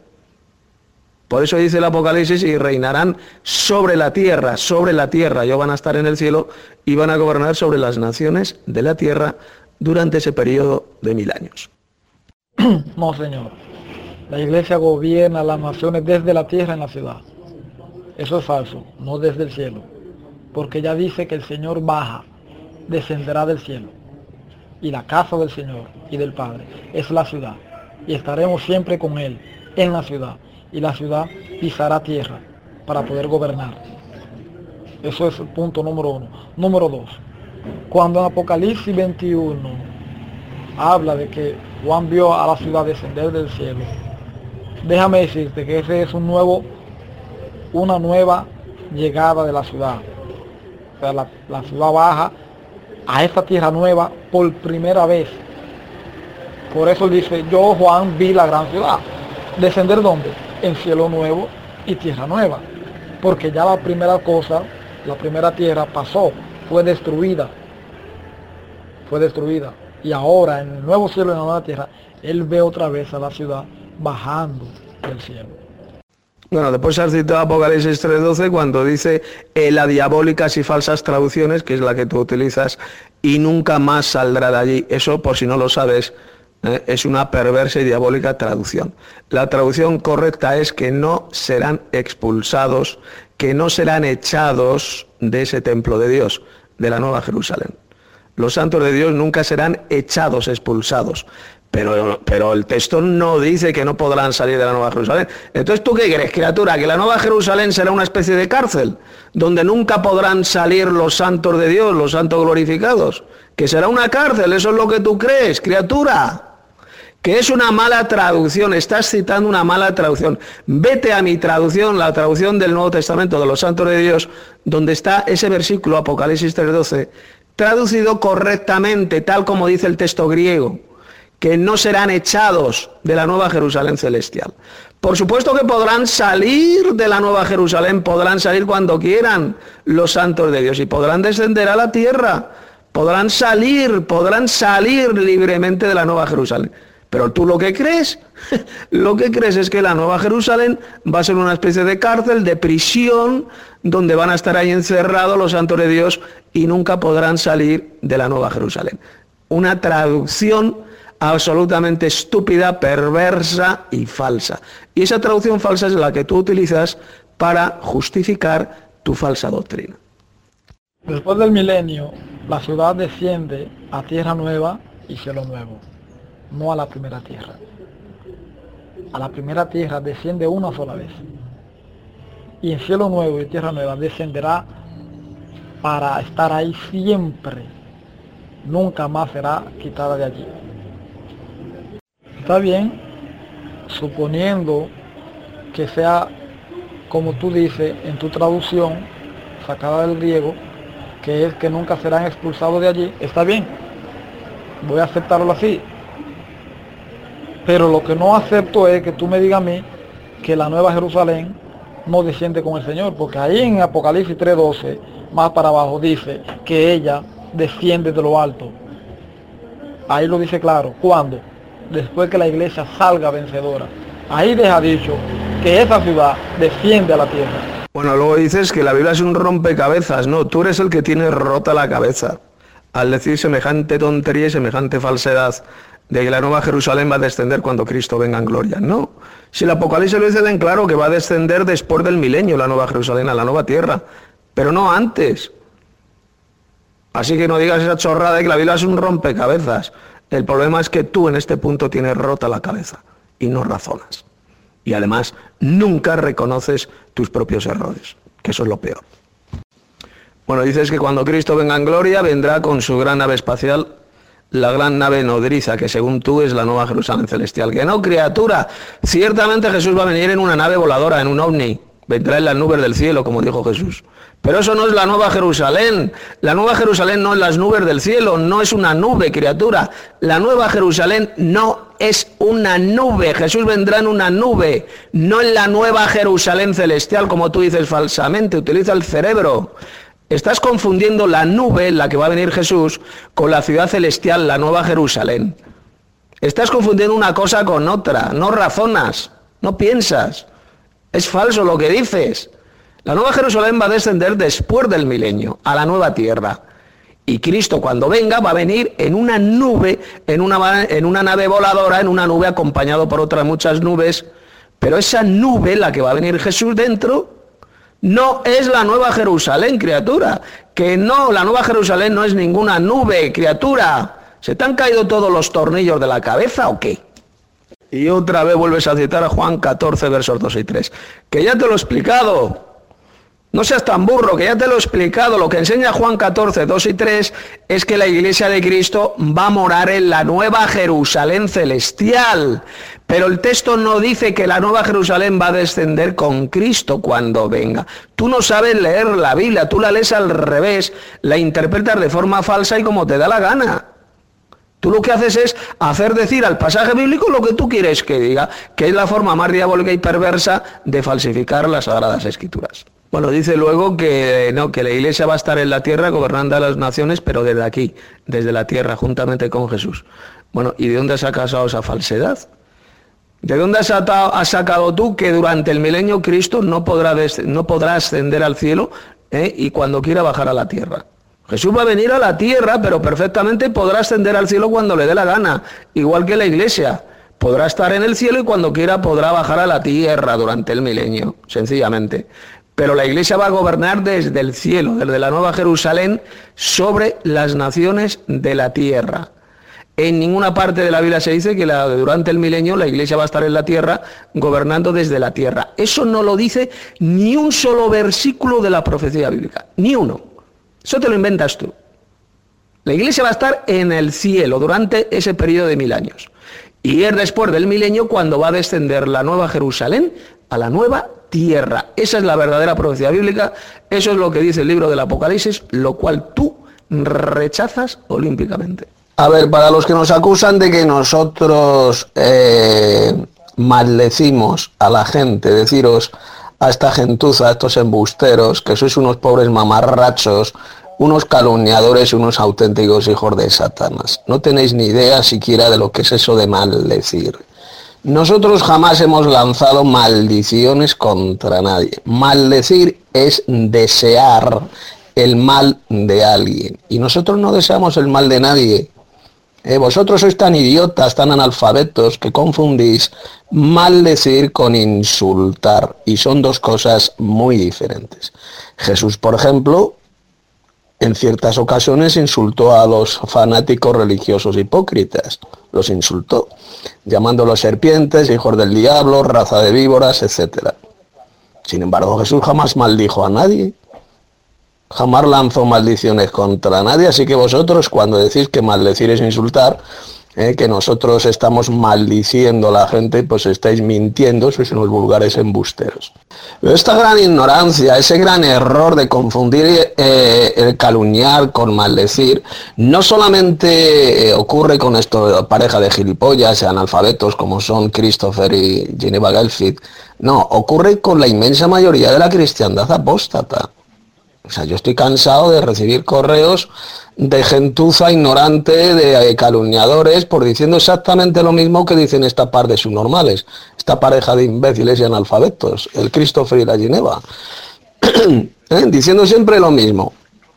S1: Por eso dice el Apocalipsis: y reinarán sobre la tierra, sobre la tierra. Ellos van a estar en el cielo y van a gobernar sobre las naciones de la tierra durante ese periodo de mil años.
S3: No, Señor. La Iglesia gobierna las naciones desde la tierra en la ciudad. Eso es falso, no desde el cielo. Porque ya dice que el Señor baja, descenderá del cielo. Y la casa del Señor y del Padre es la ciudad. Y estaremos siempre con Él en la ciudad. Y la ciudad pisará tierra para poder gobernar. Eso es el punto número uno. Número dos. Cuando en Apocalipsis veintiuno habla de que Juan vio a la ciudad descender del cielo, déjame decirte que ese es un nuevo, una nueva llegada de la ciudad. O sea, la, la ciudad baja a esta tierra nueva por primera vez. Por eso dice: yo, Juan, vi la gran ciudad. ¿Descender dónde? En cielo nuevo y tierra nueva. Porque ya la primera cosa, la primera tierra pasó, fue destruida. Fue destruida. Y ahora, en el nuevo cielo y en la nueva tierra, Él ve otra vez a la ciudad bajando del cielo.
S1: Bueno, después has citado Apocalipsis tres doce cuando dice eh, la diabólicas y falsas traducciones, que es la que tú utilizas, y nunca más saldrá de allí. Eso, por si no lo sabes, eh, es una perversa y diabólica traducción. La traducción correcta es que no serán expulsados, que no serán echados de ese templo de Dios, de la Nueva Jerusalén. Los santos de Dios nunca serán echados, expulsados. Pero, pero el texto no dice que no podrán salir de la Nueva Jerusalén. Entonces, ¿tú qué crees, criatura? ¿Que la Nueva Jerusalén será una especie de cárcel donde nunca podrán salir los santos de Dios, los santos glorificados? ¿Que será una cárcel? ¿Eso es lo que tú crees, criatura? Que es una mala traducción, estás citando una mala traducción. Vete a mi traducción, la traducción del Nuevo Testamento de los santos de Dios, donde está ese versículo, Apocalipsis tres doce, traducido correctamente, tal como dice el texto griego, que no serán echados de la Nueva Jerusalén celestial. Por supuesto que podrán salir de la Nueva Jerusalén, podrán salir cuando quieran los santos de Dios y podrán descender a la tierra, podrán salir, podrán salir libremente de la Nueva Jerusalén. Pero tú lo que crees, lo que crees es que la Nueva Jerusalén va a ser una especie de cárcel, de prisión, donde van a estar ahí encerrados los santos de Dios y nunca podrán salir de la Nueva Jerusalén. Una traducción absolutamente estúpida, perversa y falsa. Y esa traducción falsa es la que tú utilizas para justificar tu falsa doctrina.
S3: Después del milenio, la ciudad desciende a tierra nueva y cielo nuevo, no a la primera tierra. A la primera tierra desciende una sola vez. Y en cielo nuevo y tierra nueva descenderá para estar ahí siempre. Nunca más será quitada de allí. Está bien, suponiendo que sea como tú dices en tu traducción, sacada del griego, que es que nunca serán expulsados de allí, está bien, voy a aceptarlo así. Pero lo que no acepto es que tú me digas a mí que la Nueva Jerusalén no desciende con el Señor, porque ahí en Apocalipsis tres doce, más para abajo, dice que ella desciende de lo alto. Ahí lo dice claro. ¿Cuándo? Después que la iglesia salga vencedora. Ahí deja dicho que esa ciudad desciende a la tierra.
S1: Bueno, luego dices que la Biblia es un rompecabezas, ¿no? Tú eres el que tiene rota la cabeza al decir semejante tontería y semejante falsedad de que la Nueva Jerusalén va a descender cuando Cristo venga en gloria. No, si el Apocalipsis lo dice bien claro que va a descender después del milenio la Nueva Jerusalén a la nueva tierra, pero no antes. Así que no digas esa chorrada de que la Biblia es un rompecabezas. El problema es que tú en este punto tienes rota la cabeza y no razonas. Y además nunca reconoces tus propios errores, que eso es lo peor. Bueno, dices que cuando Cristo venga en gloria vendrá con su gran nave espacial, la gran nave nodriza, que según tú es la Nueva Jerusalén celestial. Que no, criatura, ciertamente Jesús va a venir en una nave voladora, en un ovni, vendrá en las nubes del cielo, como dijo Jesús. Pero eso no es la Nueva Jerusalén. La Nueva Jerusalén no es las nubes del cielo, no es una nube, criatura. La Nueva Jerusalén no es una nube. Jesús vendrá en una nube, no en la Nueva Jerusalén celestial, como tú dices falsamente. Utiliza el cerebro. Estás confundiendo la nube en la que va a venir Jesús con la ciudad celestial, la Nueva Jerusalén. Estás confundiendo una cosa con otra. No razonas, no piensas. Es falso lo que dices. La Nueva Jerusalén va a descender después del milenio, a la nueva tierra. Y Cristo cuando venga va a venir en una nube, en una, en una nave voladora, en una nube acompañado por otras muchas nubes. Pero esa nube, la que va a venir Jesús dentro, no es la Nueva Jerusalén, criatura. Que no, la Nueva Jerusalén no es ninguna nube, criatura. ¿Se te han caído todos los tornillos de la cabeza o qué? Y otra vez vuelves a citar a Juan catorce, versos dos y tres. Que ya te lo he explicado. No seas tan burro, que ya te lo he explicado. Lo que enseña Juan catorce, dos y tres es que la iglesia de Cristo va a morar en la Nueva Jerusalén celestial. Pero el texto no dice que la Nueva Jerusalén va a descender con Cristo cuando venga. Tú no sabes leer la Biblia, tú la lees al revés, la interpretas de forma falsa y como te da la gana. Tú lo que haces es hacer decir al pasaje bíblico lo que tú quieres que diga, que es la forma más diabólica y perversa de falsificar las Sagradas Escrituras. Bueno, dice luego que no, que la iglesia va a estar en la tierra gobernando a las naciones, pero desde aquí, desde la tierra, juntamente con Jesús. Bueno, ¿y de dónde has sacado esa falsedad? ¿De dónde has sacado, has sacado tú que durante el milenio Cristo no podrá, des, no podrá ascender al cielo eh, y cuando quiera bajar a la tierra? Jesús va a venir a la tierra, pero perfectamente podrá ascender al cielo cuando le dé la gana, igual que la iglesia. Podrá estar en el cielo y cuando quiera podrá bajar a la tierra durante el milenio, sencillamente. Pero la iglesia va a gobernar desde el cielo, desde la Nueva Jerusalén, sobre las naciones de la tierra. En ninguna parte de la Biblia se dice que la, durante el milenio la iglesia va a estar en la tierra, gobernando desde la tierra. Eso no lo dice ni un solo versículo de la profecía bíblica, ni uno. Eso te lo inventas tú. La iglesia va a estar en el cielo durante ese periodo de mil años. Y es después del milenio cuando va a descender la Nueva Jerusalén a la nueva tierra. Esa es la verdadera profecía bíblica. Eso es lo que dice el libro del Apocalipsis, lo cual tú rechazas olímpicamente. A ver, para los que nos acusan de que nosotros eh, maldecimos a la gente, deciros a esta gentuza, a estos embusteros, que sois unos pobres mamarrachos, unos calumniadores y unos auténticos hijos de Satanás. No tenéis ni idea siquiera de lo que es eso de maldecir. Nosotros jamás hemos lanzado maldiciones contra nadie. Maldecir es desear el mal de alguien. Y nosotros no deseamos el mal de nadie. Eh, vosotros sois tan idiotas, tan analfabetos, que confundís maldecir con insultar, y son dos cosas muy diferentes. Jesús, por ejemplo, en ciertas ocasiones insultó a los fanáticos religiosos hipócritas, los insultó, llamándolos serpientes, hijos del diablo, raza de víboras, etcétera. Sin embargo, Jesús jamás maldijo a nadie, jamás lanzó maldiciones contra nadie, así que vosotros cuando decís que maldecir es insultar, eh, que nosotros estamos maldiciendo a la gente, pues estáis mintiendo, sois unos vulgares embusteros. Pero esta gran ignorancia, ese gran error de confundir eh, el calumniar con maldecir, no solamente eh, ocurre con esta pareja de gilipollas y analfabetos como son Christopher y Geneva Gelfid, no, ocurre con la inmensa mayoría de la cristiandad apóstata. O sea, yo estoy cansado de recibir correos de gentuza ignorante, de calumniadores, por diciendo exactamente lo mismo que dicen esta par de subnormales, esta pareja de imbéciles y analfabetos, el Christopher y la Geneva, ¿eh? Diciendo siempre lo mismo.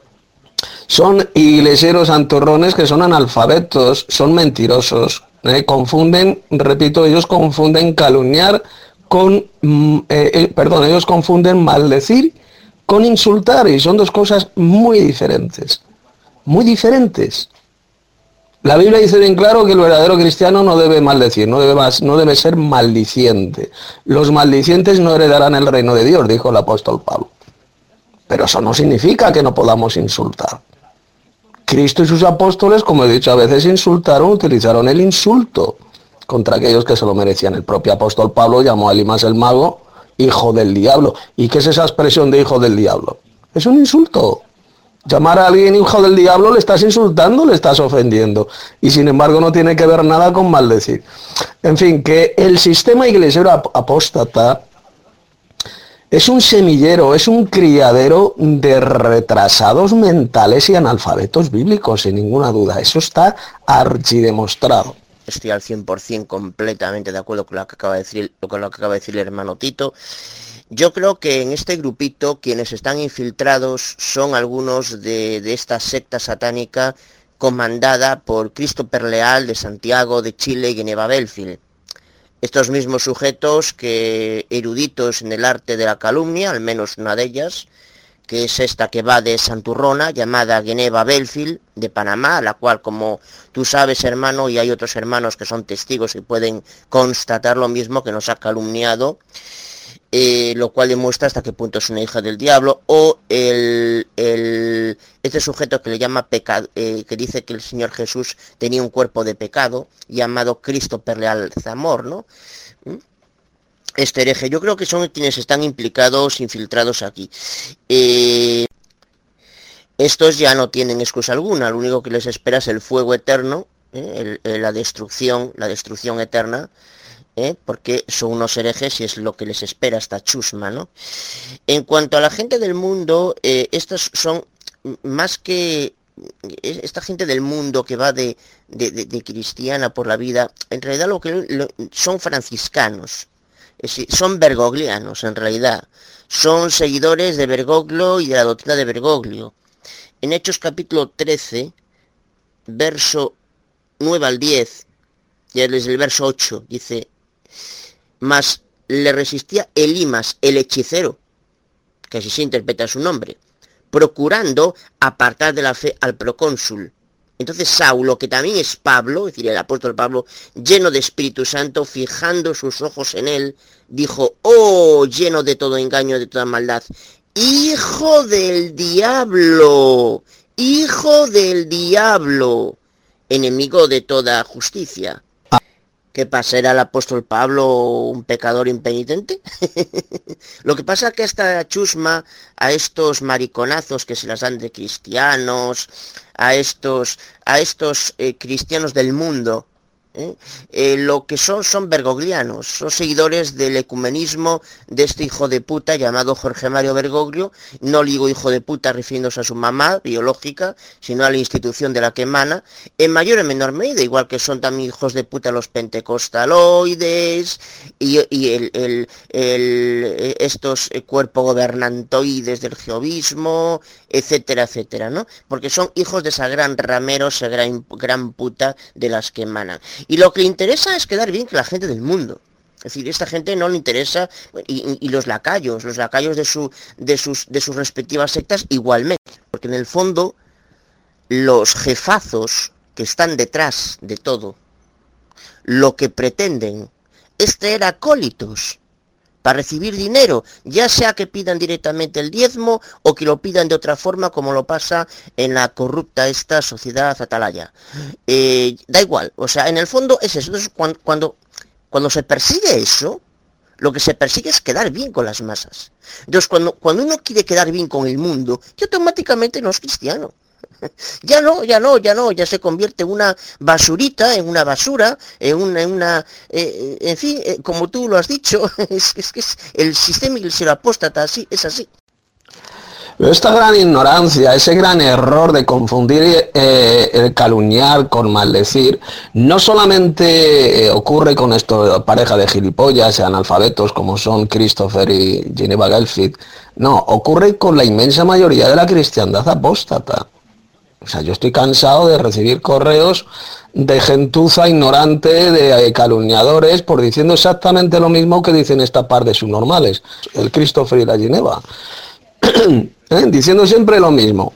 S1: Son iglesieros antorrones que son analfabetos, son mentirosos, ¿eh? Confunden, repito, ellos confunden calumniar con, eh, eh, perdón, ellos confunden maldecir con insultar, y son dos cosas muy diferentes, muy diferentes. La Biblia dice bien claro que el verdadero cristiano no debe maldecir, no debe, más, no debe ser maldiciente. Los maldicientes no heredarán el reino de Dios, dijo el apóstol Pablo. Pero eso no significa que no podamos insultar. Cristo y sus apóstoles, como he dicho, a veces insultaron, utilizaron el insulto contra aquellos que se lo merecían. El propio apóstol Pablo llamó a Elimas el mago hijo del diablo. ¿Y qué es esa expresión de hijo del diablo? Es un insulto. Llamar a alguien hijo del diablo, le estás insultando, le estás ofendiendo. Y sin embargo no tiene que ver nada con maldecir. En fin, que el sistema iglesiero ap- apóstata es un semillero, es un criadero de retrasados mentales y analfabetos bíblicos, sin ninguna duda. Eso está archidemostrado.
S2: Estoy al cien por ciento completamente de acuerdo con lo que acaba de decir, con lo que acaba de decir el hermano Tito. Yo creo que en este grupito quienes están infiltrados son algunos de, de esta secta satánica comandada por Christopher Leal de Santiago de Chile y Geneva Gelfid. Estos mismos sujetos que eruditos en el arte de la calumnia, al menos una de ellas, que es esta que va de Santurrona, llamada Geneva Gelfid, de Panamá, la cual, como tú sabes, hermano, y hay otros hermanos que son testigos y pueden constatar lo mismo, que nos ha calumniado, eh, lo cual demuestra hasta qué punto es una hija del diablo, o el, el este sujeto que le llama pecado, eh, que dice que el Señor Jesús tenía un cuerpo de pecado, llamado Christopher Leal Zamor, ¿no? ¿Mm? Este hereje, yo creo que son quienes están implicados, infiltrados aquí. Eh, estos ya no tienen excusa alguna, lo único que les espera es el fuego eterno, eh, el, el, la destrucción, la destrucción eterna, eh, porque son unos herejes y es lo que les espera esta chusma, ¿no? En cuanto a la gente del mundo, eh, estos son más que esta gente del mundo que va de, de, de, de cristiana por la vida, en realidad lo que lo, son franciscanos. Es decir, son bergoglianos en realidad, son seguidores de Bergoglio y de la doctrina de Bergoglio. En Hechos capítulo trece, verso nueve al diez, y desde el verso ocho, dice: mas le resistía Elimas, el hechicero, que así se interpreta su nombre, procurando apartar de la fe al procónsul. Entonces Saulo, que también es Pablo, es decir, el apóstol Pablo, lleno de Espíritu Santo, fijando sus ojos en él, dijo: oh, lleno de todo engaño, de toda maldad, hijo del diablo, hijo del diablo, enemigo de toda justicia. ¿Qué pasa? ¿Era el apóstol Pablo un pecador impenitente? Lo que pasa es que esta chusma, a estos mariconazos que se las dan de cristianos, a estos, a estos eh, cristianos del mundo, ¿eh? Eh, lo que son son bergoglianos, son seguidores del ecumenismo de este hijo de puta llamado Jorge Mario Bergoglio. No le digo hijo de puta refiriéndose a su mamá biológica, sino a la institución de la que emana, en mayor o menor medida, igual que son también hijos de puta los pentecostaloides y, y el, el, el, estos cuerpos gobernantoides del jehovismo, etcétera, etcétera, ¿no? Porque son hijos de esa gran ramero, esa gran, gran puta de las que emanan. Y lo que le interesa es quedar bien con la gente del mundo. Es decir, esta gente no le interesa, y, y los lacayos, los lacayos de, su, de, sus, de sus respectivas sectas igualmente. Porque en el fondo, los jefazos que están detrás de todo, lo que pretenden es traer acólitos para recibir dinero, ya sea que pidan directamente el diezmo o que lo pidan de otra forma, como lo pasa en la corrupta esta sociedad atalaya. Eh, da igual, o sea, en el fondo es eso. Entonces, cuando, cuando, cuando se persigue eso, lo que se persigue es quedar bien con las masas. Entonces, cuando, cuando uno quiere quedar bien con el mundo, ya automáticamente no es cristiano. Ya no, ya no, ya no, ya se convierte en una basurita, en una basura, en una, en una, eh, en fin, eh, como tú lo has dicho, es, es que es el sistema iglesia apóstata, así, es así.
S1: Esta gran ignorancia, ese gran error de confundir eh, el calumniar con maldecir, no solamente eh, ocurre con esta pareja de gilipollas y analfabetos como son Christopher y Geneva Gelfid, no, ocurre con la inmensa mayoría de la cristiandad apóstata. O sea, yo estoy cansado de recibir correos de gentuza ignorante, de calumniadores, por diciendo exactamente lo mismo que dicen esta par de subnormales, el Christopher y la Geneva. ¿Eh? Diciendo siempre lo mismo.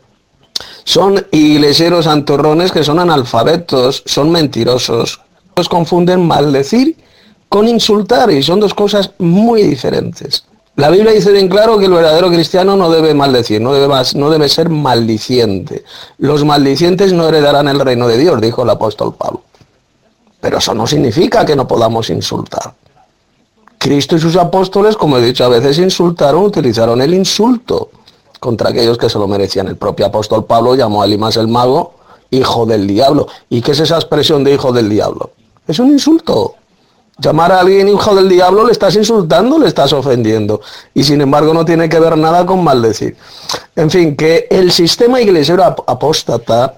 S1: Son iglesieros antorrones que son analfabetos, son mentirosos. Los confunden maldecir con insultar y son dos cosas muy diferentes. La Biblia dice bien claro que el verdadero cristiano no debe maldecir, no debe, más, no debe ser maldiciente. Los maldicientes no heredarán el reino de Dios, dijo el apóstol Pablo. Pero eso no significa que no podamos insultar. Cristo y sus apóstoles, como he dicho, a veces insultaron, utilizaron el insulto contra aquellos que se lo merecían. El propio apóstol Pablo llamó a Elimas el mago hijo del diablo. ¿Y qué es esa expresión de hijo del diablo? Es un insulto. Llamar a alguien hijo del diablo le estás insultando, le estás ofendiendo. Y sin embargo no tiene que ver nada con maldecir. En fin, que el sistema iglesiero ap- apóstata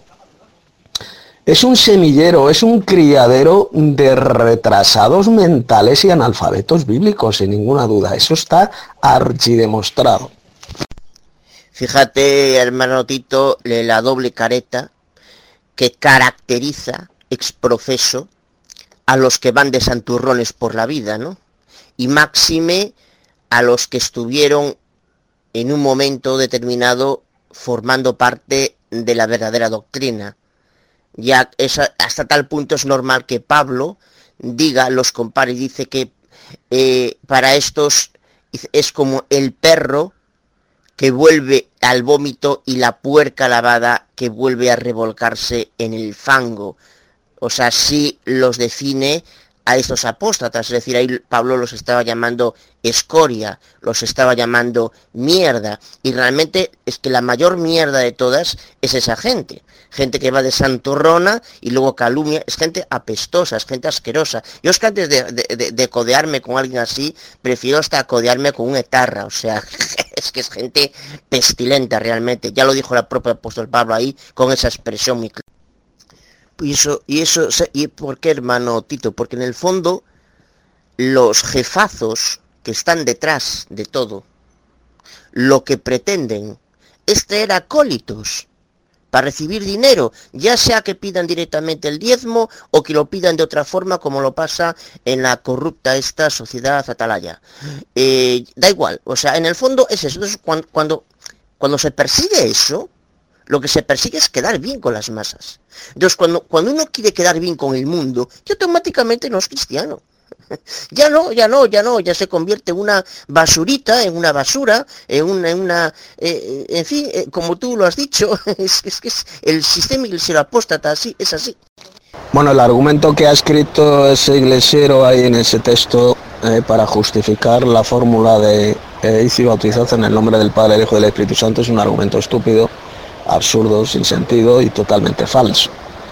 S1: es un semillero, es un criadero de retrasados mentales y analfabetos bíblicos, sin ninguna duda. Eso está archidemostrado.
S2: Fíjate, hermano Tito, la doble careta que caracteriza exprofeso a los que van de santurrones por la vida, ¿no? Y máxime a los que estuvieron en un momento determinado formando parte de la verdadera doctrina. Ya es, hasta tal punto es normal que Pablo diga, los compare y dice que eh, para estos es como el perro que vuelve al vómito y la puerca lavada que vuelve a revolcarse en el fango. O sea, sí los define a estos apóstatas, es decir, ahí Pablo los estaba llamando escoria, los estaba llamando mierda, y realmente es que la mayor mierda de todas es esa gente, gente que va de santurrona y luego calumnia, es gente apestosa, es gente asquerosa. Yo es que antes de, de, de, de codearme con alguien así, prefiero hasta codearme con un etarra, o sea, es que es gente pestilenta realmente, ya lo dijo el propio apóstol Pablo ahí, con esa expresión muy clara. Y eso, y eso, ¿y por qué, hermano Tito? Porque en el fondo, los jefazos que están detrás de todo, lo que pretenden es traer acólitos para recibir dinero, ya sea que pidan directamente el diezmo o que lo pidan de otra forma, como lo pasa en la corrupta esta sociedad atalaya. Eh, da igual, o sea, en el fondo es eso. Entonces, cuando, cuando, cuando se persigue eso, lo que se persigue es quedar bien con las masas. Entonces, cuando, cuando uno quiere quedar bien con el mundo, ya automáticamente no es cristiano. Ya no, ya no, ya no, ya se convierte en una basurita, en una basura, en una, en una eh, en fin, eh, como tú lo has dicho, es, es que es el sistema iglesiero apóstata, así, es así.
S1: Bueno, el argumento que ha escrito ese iglesiero ahí en ese texto eh, para justificar la fórmula de eh, hice y bautizad en el nombre del Padre, del Hijo y del Espíritu Santo es un argumento estúpido, absurdo, sin sentido y totalmente falso.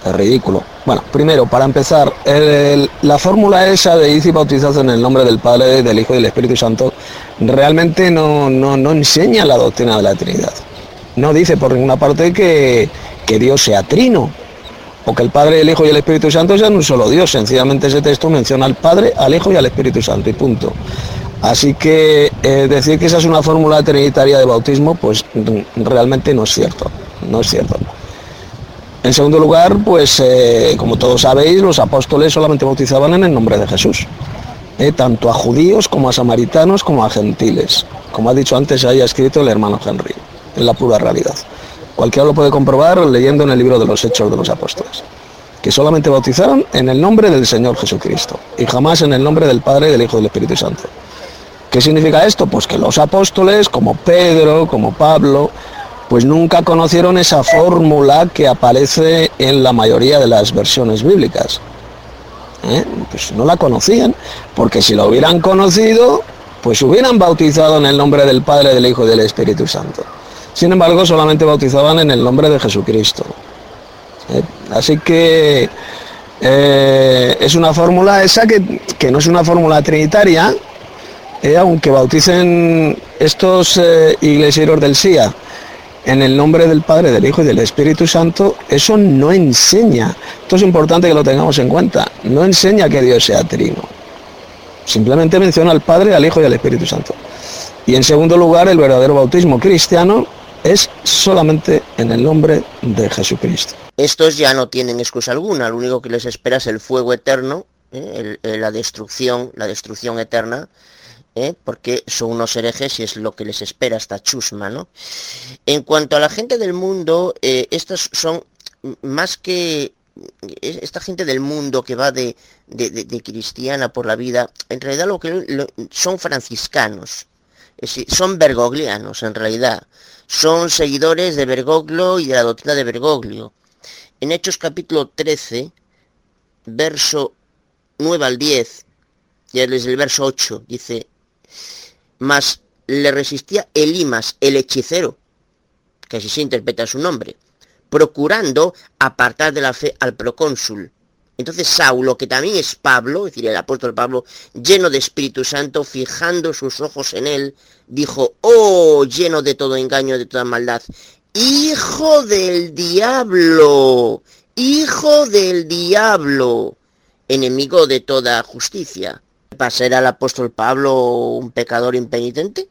S1: es ridículo. Bueno, primero, para empezar, el, la fórmula esa de id y bautizad en el nombre del Padre, del Hijo y del Espíritu Santo, realmente no, no, no enseña la doctrina de la Trinidad. No dice por ninguna parte que, que Dios sea trino, o que el Padre, el Hijo y el Espíritu Santo sean un solo Dios. Sencillamente ese texto menciona al Padre, al Hijo y al Espíritu Santo, y punto. Así que eh, decir que esa es una fórmula trinitaria de bautismo, pues realmente no es cierto, no es cierto. En segundo lugar, pues eh, como todos sabéis, los apóstoles solamente bautizaban en el nombre de Jesús, eh, tanto a judíos como a samaritanos como a gentiles, como ha dicho antes, haya escrito el hermano Henry, en la pura realidad. Cualquiera lo puede comprobar leyendo en el libro de los Hechos de los Apóstoles, que solamente bautizaron en el nombre del Señor Jesucristo, y jamás en el nombre del Padre, del Hijo y del Espíritu Santo. ¿Qué significa esto? Pues que los apóstoles, como Pedro, como Pablo, pues nunca conocieron esa fórmula que aparece en la mayoría de las versiones bíblicas. ¿Eh? Pues no la conocían, porque si la hubieran conocido, pues hubieran bautizado en el nombre del Padre, del Hijo y del Espíritu Santo. Sin embargo, solamente bautizaban en el nombre de Jesucristo. ¿Eh? Así que eh, es una fórmula esa que, que no es una fórmula trinitaria, eh, aunque bauticen estos eh, iglesieros del S I A en el nombre del Padre, del Hijo y del Espíritu Santo, eso no enseña. Esto es importante que lo tengamos en cuenta. No enseña que Dios sea trino. Simplemente menciona al Padre, al Hijo y al Espíritu Santo. Y en segundo lugar, el verdadero bautismo cristiano es solamente en el nombre de Jesucristo.
S2: Estos ya no tienen excusa alguna, lo único que les espera es el fuego eterno, ¿eh? el, el, la destrucción, la destrucción eterna, ¿eh? porque son unos herejes y es lo que les espera esta chusma, ¿no? En cuanto a la gente del mundo, eh, estos son más que esta gente del mundo que va de, de, de, de cristiana por la vida, en realidad lo que lo, son franciscanos, es decir, son bergoglianos en realidad, son seguidores de Bergoglio y de la doctrina de Bergoglio. En Hechos capítulo trece, verso nueve al diez, y desde el verso ocho, dice: mas le resistía Elimas, el hechicero, que así se interpreta su nombre, procurando apartar de la fe al procónsul. Entonces Saulo, que también es Pablo, es decir, el apóstol Pablo, lleno de Espíritu Santo, fijando sus ojos en él, dijo: oh, lleno de todo engaño, de toda maldad, hijo del diablo, hijo del diablo, enemigo de toda justicia. ¿Será el apóstol Pablo un pecador impenitente?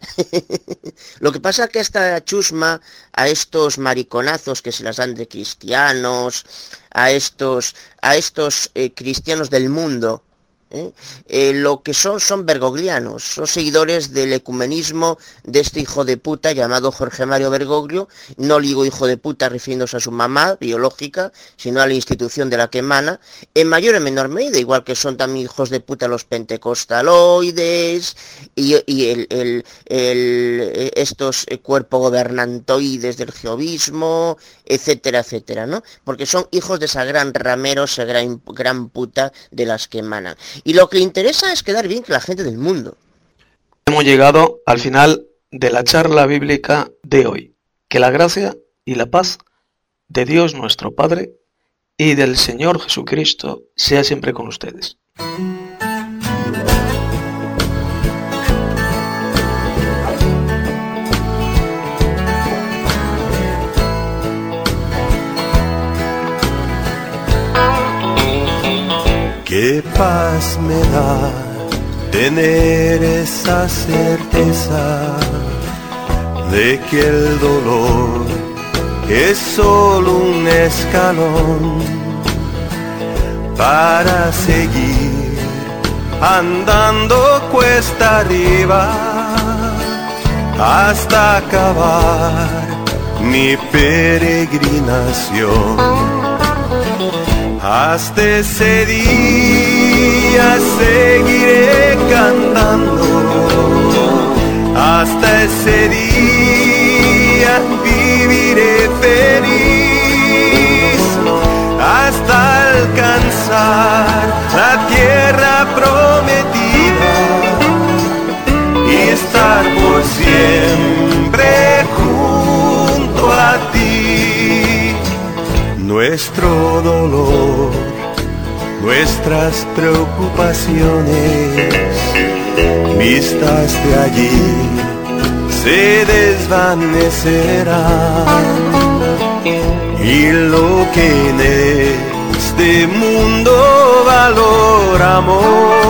S2: Lo que pasa es que esta chusma, a estos mariconazos que se las dan de cristianos, a estos, a estos eh, cristianos del mundo, ¿eh? Eh, lo que son son bergoglianos, son seguidores del ecumenismo de este hijo de puta llamado Jorge Mario Bergoglio. No le digo hijo de puta refiriéndose a su mamá biológica, sino a la institución de la que emana, en mayor o menor medida, igual que son también hijos de puta los pentecostaloides y, y el, el, el, estos cuerpos gobernantoides del jehovismo, etcétera, etcétera, ¿no? Porque son hijos de esa gran ramero, esa gran, gran puta de las que emanan. Y lo que le interesa es quedar bien con la gente del mundo.
S1: Hemos llegado al final de la charla bíblica de hoy. Que la gracia y la paz de Dios nuestro Padre y del Señor Jesucristo sea siempre con ustedes.
S4: Qué paz me da tener esa certeza de que el dolor es solo un escalón para seguir andando cuesta arriba hasta acabar mi peregrinación. Hasta ese día seguiré cantando, hasta ese día viviré feliz, hasta alcanzar la tierra prometida y estar por siempre junto a ti. No nuestro dolor, nuestras preocupaciones, vistas de allí, se desvanecerán. Y lo que en este mundo valoramos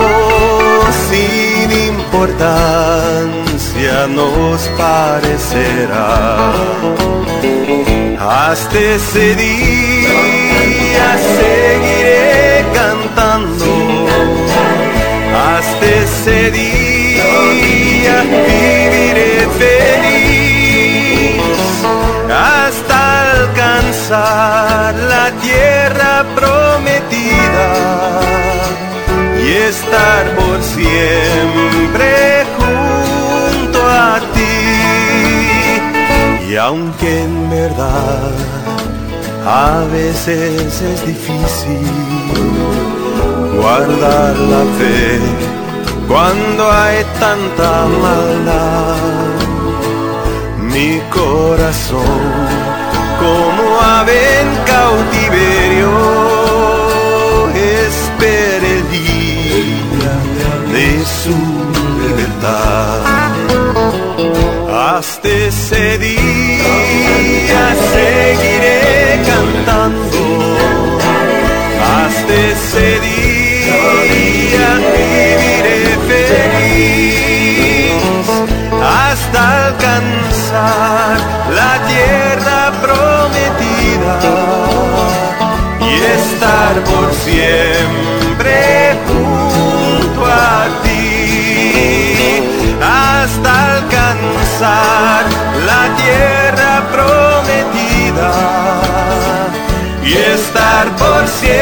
S4: sin importancia nos parecerá. Hasta ese día seguiré cantando, hasta ese día viviré feliz, hasta alcanzar la tierra prometida y estar por siempre junto a ti. Y aunque en verdad a veces es difícil guardar la fe cuando hay tanta maldad, mi corazón como ave en cautiverio espera el día de su libertad. Hasta ese día seguiré cantando, hasta ese día viviré feliz, hasta alcanzar la tierra prometida y estar por siempre junto a ti, hasta alcanzar la tierra prometida y estar por siempre